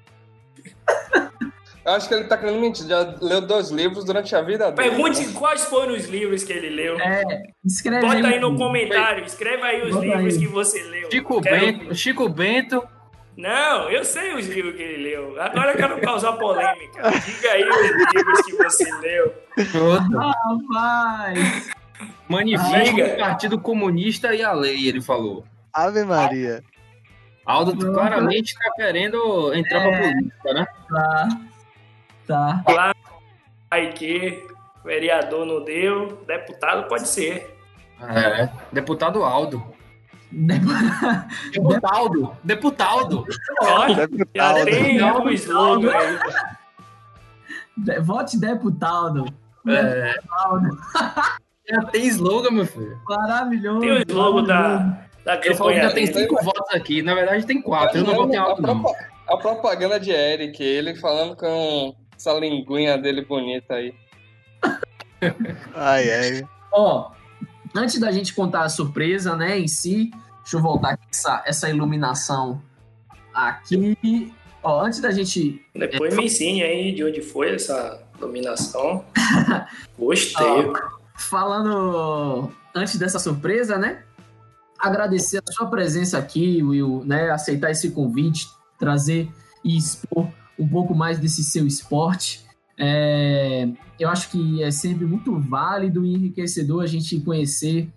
Eu acho que ele tá querendo mentir. Já leu dois livros durante a vida dele. Pergunte né? quais foram os livros que ele leu. É, escreve Bota aí no Will. comentário, escreve aí os Bota livros aí. que você leu. Chico Quero- Bento, Chico Bento. Não, eu sei os livros que ele leu. Agora eu quero causar polêmica. Diga aí os livros que você leu. Rapaz! Manifesto Diga. do Partido Comunista e a Lei, ele falou. Ave Maria. Aldo Não, claramente tá querendo entrar É. pra política, né? Tá. Tá. Aí que vereador não deu, deputado pode ser. É. Deputado Aldo. Depois- Deputado. Deputado. Ó, já Deputado. tem Não, o slogan aí. De- Vote deputado. É. Deputado. Já tem slogan, meu filho. Maravilhoso. Tem o slogan da, da Eu falo que campanha já tem dele. cinco votos aqui. Na verdade, tem quatro. Eu não vou ter a, alto, não. propa- a propaganda de Eric, ele falando com essa linguinha dele bonita aí. Ai, ai. Ó, antes da gente contar a surpresa, né, em si, deixa eu voltar aqui essa, essa iluminação aqui. Ó, antes da gente... Depois me ensine aí de onde foi essa iluminação. Gostei. Ó, falando antes dessa surpresa, né? Agradecer a sua presença aqui, Will, né? Aceitar esse convite, trazer e expor um pouco mais desse seu esporte. É, eu acho que é sempre muito válido e enriquecedor a gente conhecer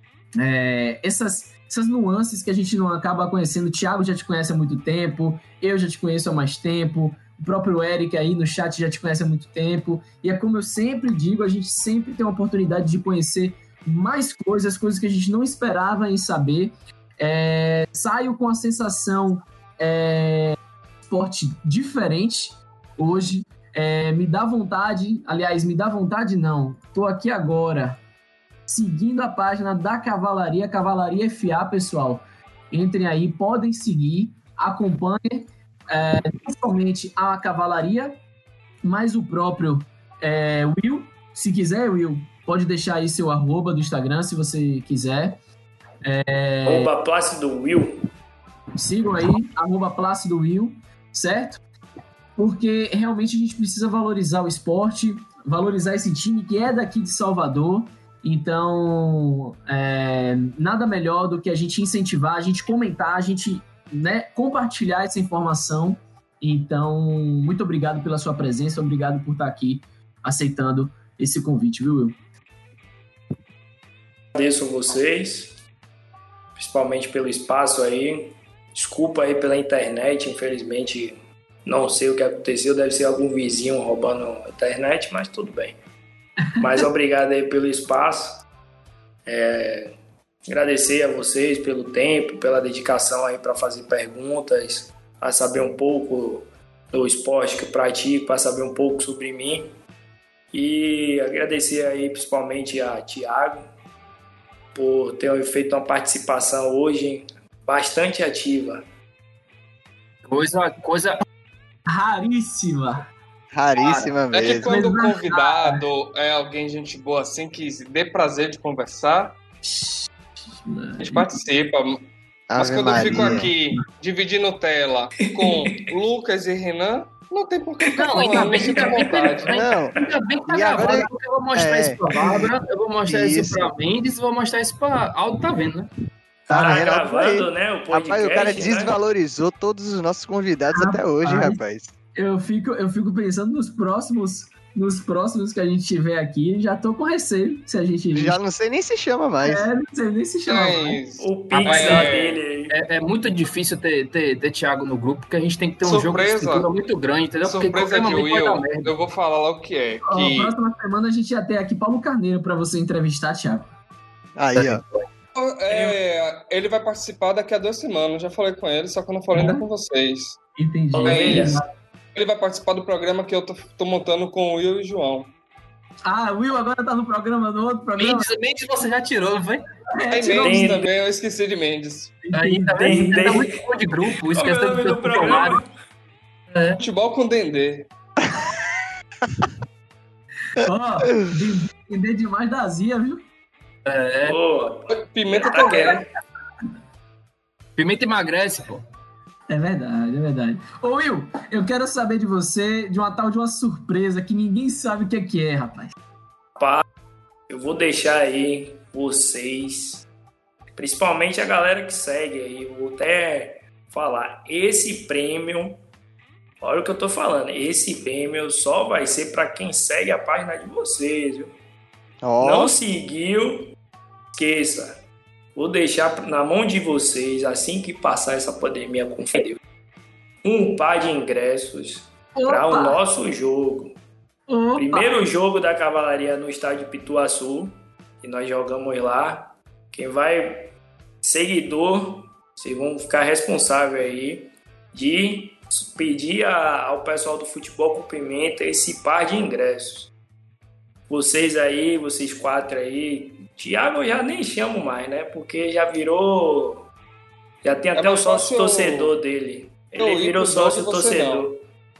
é, essas, essas nuances que a gente não acaba conhecendo. O Thiago já te conhece há muito tempo, eu já te conheço há mais tempo, o próprio Eric aí no chat já te conhece há muito tempo. E é como eu sempre digo, a gente sempre tem a oportunidade de conhecer mais coisas, coisas que a gente não esperava em saber. É, saio com a sensação é, esporte diferente hoje. É, me dá vontade, aliás, me dá vontade não, tô aqui agora seguindo a página da Cavalaria, Cavalaria F A, pessoal, entrem aí, podem seguir, acompanhem é, não somente a Cavalaria, mas o próprio é, Will, se quiser, Will, pode deixar aí seu arroba do Instagram, se você quiser. É, Arroba Plácido Will. sigam aí, arroba Plácido Will, certo? Porque realmente a gente precisa valorizar o esporte, valorizar esse time que é daqui de Salvador. Então, é, nada melhor do que a gente incentivar, a gente comentar, a gente, né, compartilhar essa informação. Então, muito obrigado pela sua presença, obrigado por estar aqui aceitando esse convite, viu, Will? Agradeço a vocês, principalmente pelo espaço aí. Desculpa aí pela internet, infelizmente não sei o que aconteceu, deve ser algum vizinho roubando a internet, mas tudo bem. Mas obrigado aí pelo espaço. É, agradecer a vocês pelo tempo, pela dedicação aí para fazer perguntas, para saber um pouco do esporte que eu pratico, para saber um pouco sobre mim. E agradecer aí principalmente a Thiago por ter feito uma participação hoje bastante ativa. Coisa, coisa Raríssima. Raríssima É que mesmo. quando o convidado é alguém gente boa assim, que dê prazer de conversar, a gente participa. Mas Ave quando eu fico Maria. aqui dividindo tela com Lucas e Renan, não tem por que ficar Não, ainda falando, bem, sinta ainda bem que vontade. Não, Ainda bem que tá E agora- gravado, porque eu vou mostrar é. isso pra Bárbara, eu vou mostrar isso, Isso. pra Mendes e vou mostrar isso pra Aldo, tá vendo, né? tá Tá vendo? gravando, né, o podcast, Rapaz, o cara né? desvalorizou todos os nossos convidados até hoje, Rapaz. rapaz. Eu fico, eu fico pensando nos próximos, nos próximos que a gente tiver aqui, já tô com receio se a gente... Já não sei nem se chama mais. É, não sei nem se chama. Mas, O Pix Rapaz, da é- dele aí. É, é muito difícil ter, ter, ter Thiago no grupo, porque a gente tem que ter um jogo de Surpresa. estrutura muito grande, entendeu? Porque surpresa qualquer de momento vai dar Will, merda. eu vou falar logo o que é. Ó, Que próxima semana a gente ia ter aqui Paulo Carneiro pra você entrevistar, Thiago. Aí, ó. é, ele vai participar daqui a duas semanas. Já falei com ele, só que eu não falei ainda com vocês. Entendi. Ovelhas. Ele vai participar do programa que eu tô, tô montando com o Will e o João. Ah, o Will agora tá no programa, no outro programa. Mendes, Mendes você já tirou, não foi? É, Tem tirou- Mendes Tem- também, eu esqueci de Mendes. Aí, tá Tem- vendo? Tá tem- muito bom de grupo, Qual é o esqueceu nome do do seu programa? funcionário. Futebol com Dendê. Ó, entender demais da Zia, viu? É, Pô, Pimenta tá também. querendo. pimenta emagrece, pô. É verdade, é verdade. Ô, Will, eu quero saber de você, de uma tal de uma surpresa que ninguém sabe o que é que é, rapaz. Eu vou deixar aí vocês, principalmente a galera que segue aí, eu vou até falar, esse prêmio, olha o que eu tô falando, esse prêmio só vai ser para quem segue a página de vocês, viu? Ó, Não seguiu, esqueça. Vou deixar na mão de vocês, assim que passar essa pandemia com Deus, um par de ingressos para o nosso jogo. Opa! Primeiro jogo da Cavalaria no estádio Pituaçu, que nós jogamos lá. Quem vai, seguidor, vocês vão ficar responsável aí de pedir a- ao pessoal do Futebol com Pimenta esse par de ingressos. vocês aí, vocês quatro aí. Thiago eu já nem chamo mais, né? Porque já virou... Já tem até é o sócio torcedor dele. Ele virou sócio torcedor.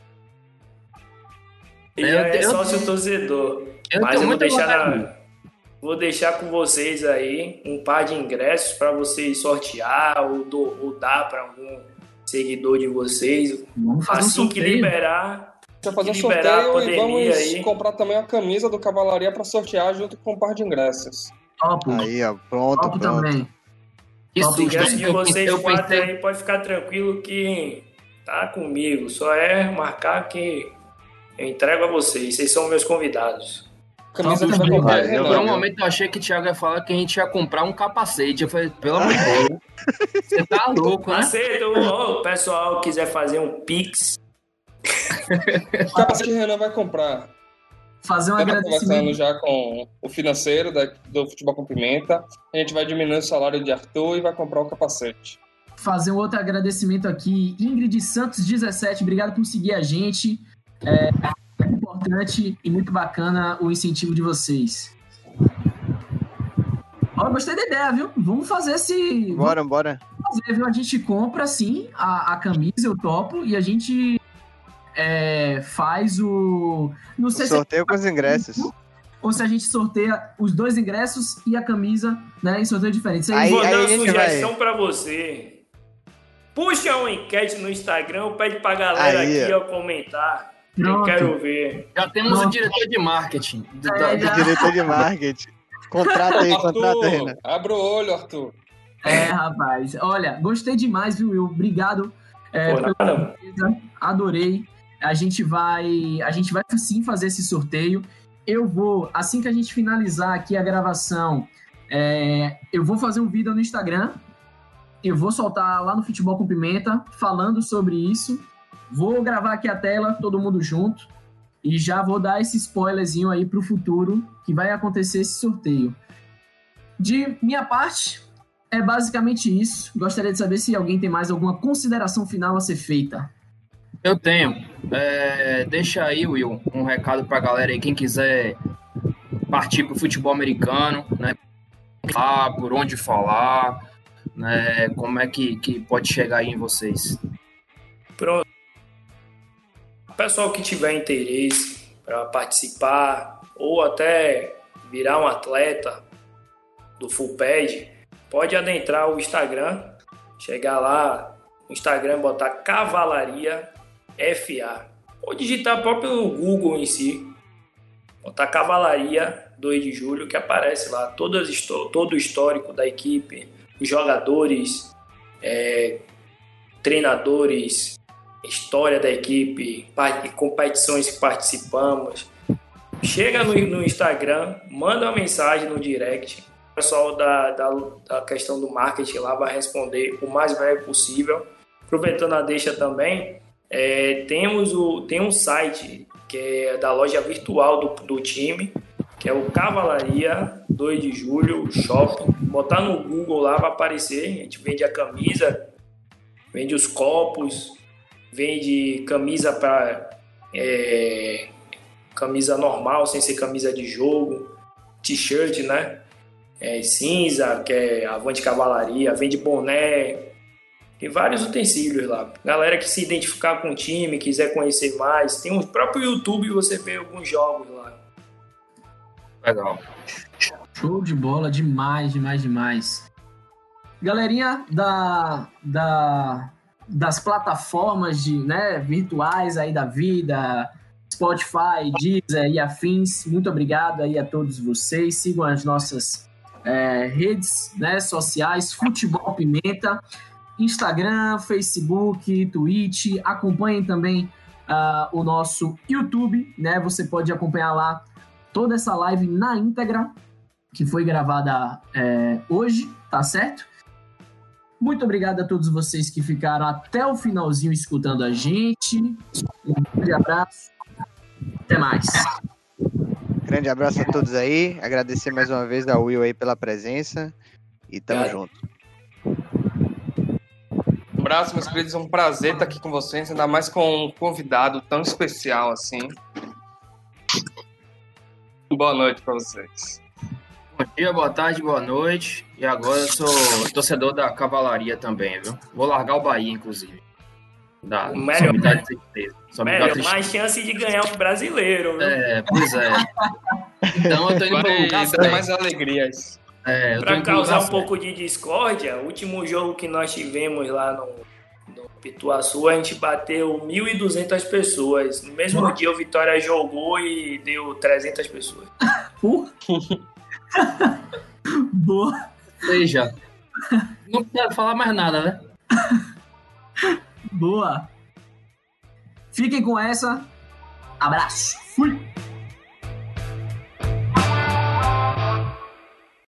Ele já é sócio torcedor. Mas eu vou deixar, na, vou deixar com vocês aí um par de ingressos para vocês sortear ou, do, ou dar para algum seguidor de vocês. Vamos fazer assim um que liberar. Vamos fazer um liberar sorteio e vamos aí. comprar também a camisa do Cavalaria para sortear junto com um par de ingressos. Top. Aí, ó, pronto, Top pronto. também. Isso, Top, ingresso de eu- vocês eu quatro pensei- aí pode ficar tranquilo que tá comigo. Só é marcar que eu entrego a vocês. Vocês são meus convidados. A camisa Top que vai também. comprar é Valeu, Por um Renan. momento eu achei que o Thiago ia falar que a gente ia comprar um capacete. Eu falei, pelo amor de Deus. Você tá louco, né? Aceito, ó, o pessoal quiser fazer um pix. O capacete que o Renan vai comprar. Fazer um Já tá conversando agradecimento. já com o financeiro da- do Futebol com Pimenta. A gente vai diminuir o salário de Arthur e vai comprar o capacete. Fazer um outro agradecimento aqui. Ingrid Santos dezessete, obrigado por seguir a gente. É muito importante e muito bacana o incentivo de vocês. Ó, eu gostei da ideia, viu? Vamos fazer esse. Bora, bora. Vamos fazer, viu? A gente compra, sim, a, a camisa, eu topo, e a gente é, faz o. Não sei se Sorteio com os ingressos. ou se a gente sorteia os dois ingressos e a camisa, né, em sorteio diferente. Isso Aí- Vou dar a uma gente sugestão pra você. Puxa uma enquete no Instagram, pede pra galera Aí, aqui ó. ó, comentar. Pronto. Eu quero ver. Já temos Nossa. o diretor de marketing. do- É, da- já. Diretor de marketing. Contrata aí, contrata aí, Renan. Arthur, abra o olho, Arthur. É, rapaz. Olha, gostei demais, viu, Will? Obrigado. É, Pô, pela nada. pesquisa. Adorei. A gente vai, a gente vai sim fazer esse sorteio. Eu vou, assim que a gente finalizar aqui a gravação, é, eu vou fazer um vídeo no Instagram. Eu vou soltar lá no Futebol com Pimenta falando sobre isso. Vou gravar aqui a tela, todo mundo junto. E já vou dar esse spoilerzinho aí pro futuro que vai acontecer esse sorteio. De minha parte, é basicamente isso. Gostaria de saber se alguém tem mais alguma consideração final a ser feita. Eu tenho. É, deixa aí, Will, um recado pra galera aí, quem quiser partir pro futebol americano, né? Falar, por onde falar, né? Como é que, que pode chegar aí em vocês? Pronto. Pessoal que tiver interesse para participar ou até virar um atleta do Full Pad, pode adentrar o Instagram, chegar lá no Instagram, botar Cavalaria F A, ou digitar próprio no Google em si, botar Cavalaria dois de julho, que aparece lá todas, todo o histórico da equipe, os jogadores, é, treinadores, história da equipe, competições que participamos. Chega no, no Instagram, manda uma mensagem no direct. O pessoal da, da, da questão do marketing lá vai responder o mais breve possível. Aproveitando a deixa também, é, temos o, tem um site que é da loja virtual do, do time, que é o Cavalaria dois de julho Shopping. Botar no Google lá vai aparecer. A gente vende a camisa, vende os copos, vende camisa para é, camisa normal, sem ser camisa de jogo, t-shirt, né? É, cinza, que é Avante Cavalaria, vende boné, tem vários utensílios lá. Galera que se identificar com o time, quiser conhecer mais, tem o próprio YouTube, você vê alguns jogos lá. Legal. Show de bola, demais, demais, demais. Galerinha da, da, das plataformas de, né, virtuais aí da vida, Spotify, Deezer e afins, muito obrigado aí a todos vocês. Sigam as nossas é, redes, né, sociais, Futebol Pimenta, Instagram, Facebook, Twitch. Acompanhem também uh, o nosso YouTube, né? Você pode acompanhar lá toda essa live na íntegra, que foi gravada é, hoje, tá certo? Muito obrigado a todos vocês que ficaram até o finalzinho escutando a gente. Um grande abraço. Até mais. Grande abraço a todos aí. Agradecer mais uma vez ao Will aí pela presença. E tamo Obrigado. junto. Um abraço, meus queridos. É um prazer estar aqui com vocês, ainda mais com um convidado tão especial assim. Boa noite pra vocês. Bom dia, boa tarde, boa noite. E agora eu sou torcedor da Cavalaria também, viu? Vou largar o Bahia, inclusive. Da, Melhor, só me dá tristeza. Só me dá Melhor, tristeza. mais chance de ganhar o brasileiro, viu? É, pois é. Então eu tô indo pro Vai lugar dar certo. mais alegrias. É, eu tô Pra indo pro causar lugar um certo. pouco de discórdia, o último jogo que nós tivemos lá no, no Pituaçu, a gente bateu mil e duzentas pessoas. No mesmo Boa. dia o Vitória jogou e deu trezentas pessoas. Porra. Boa. Ou seja, não quero falar mais nada, né? Boa. Fiquem com essa. Abraço. Fui.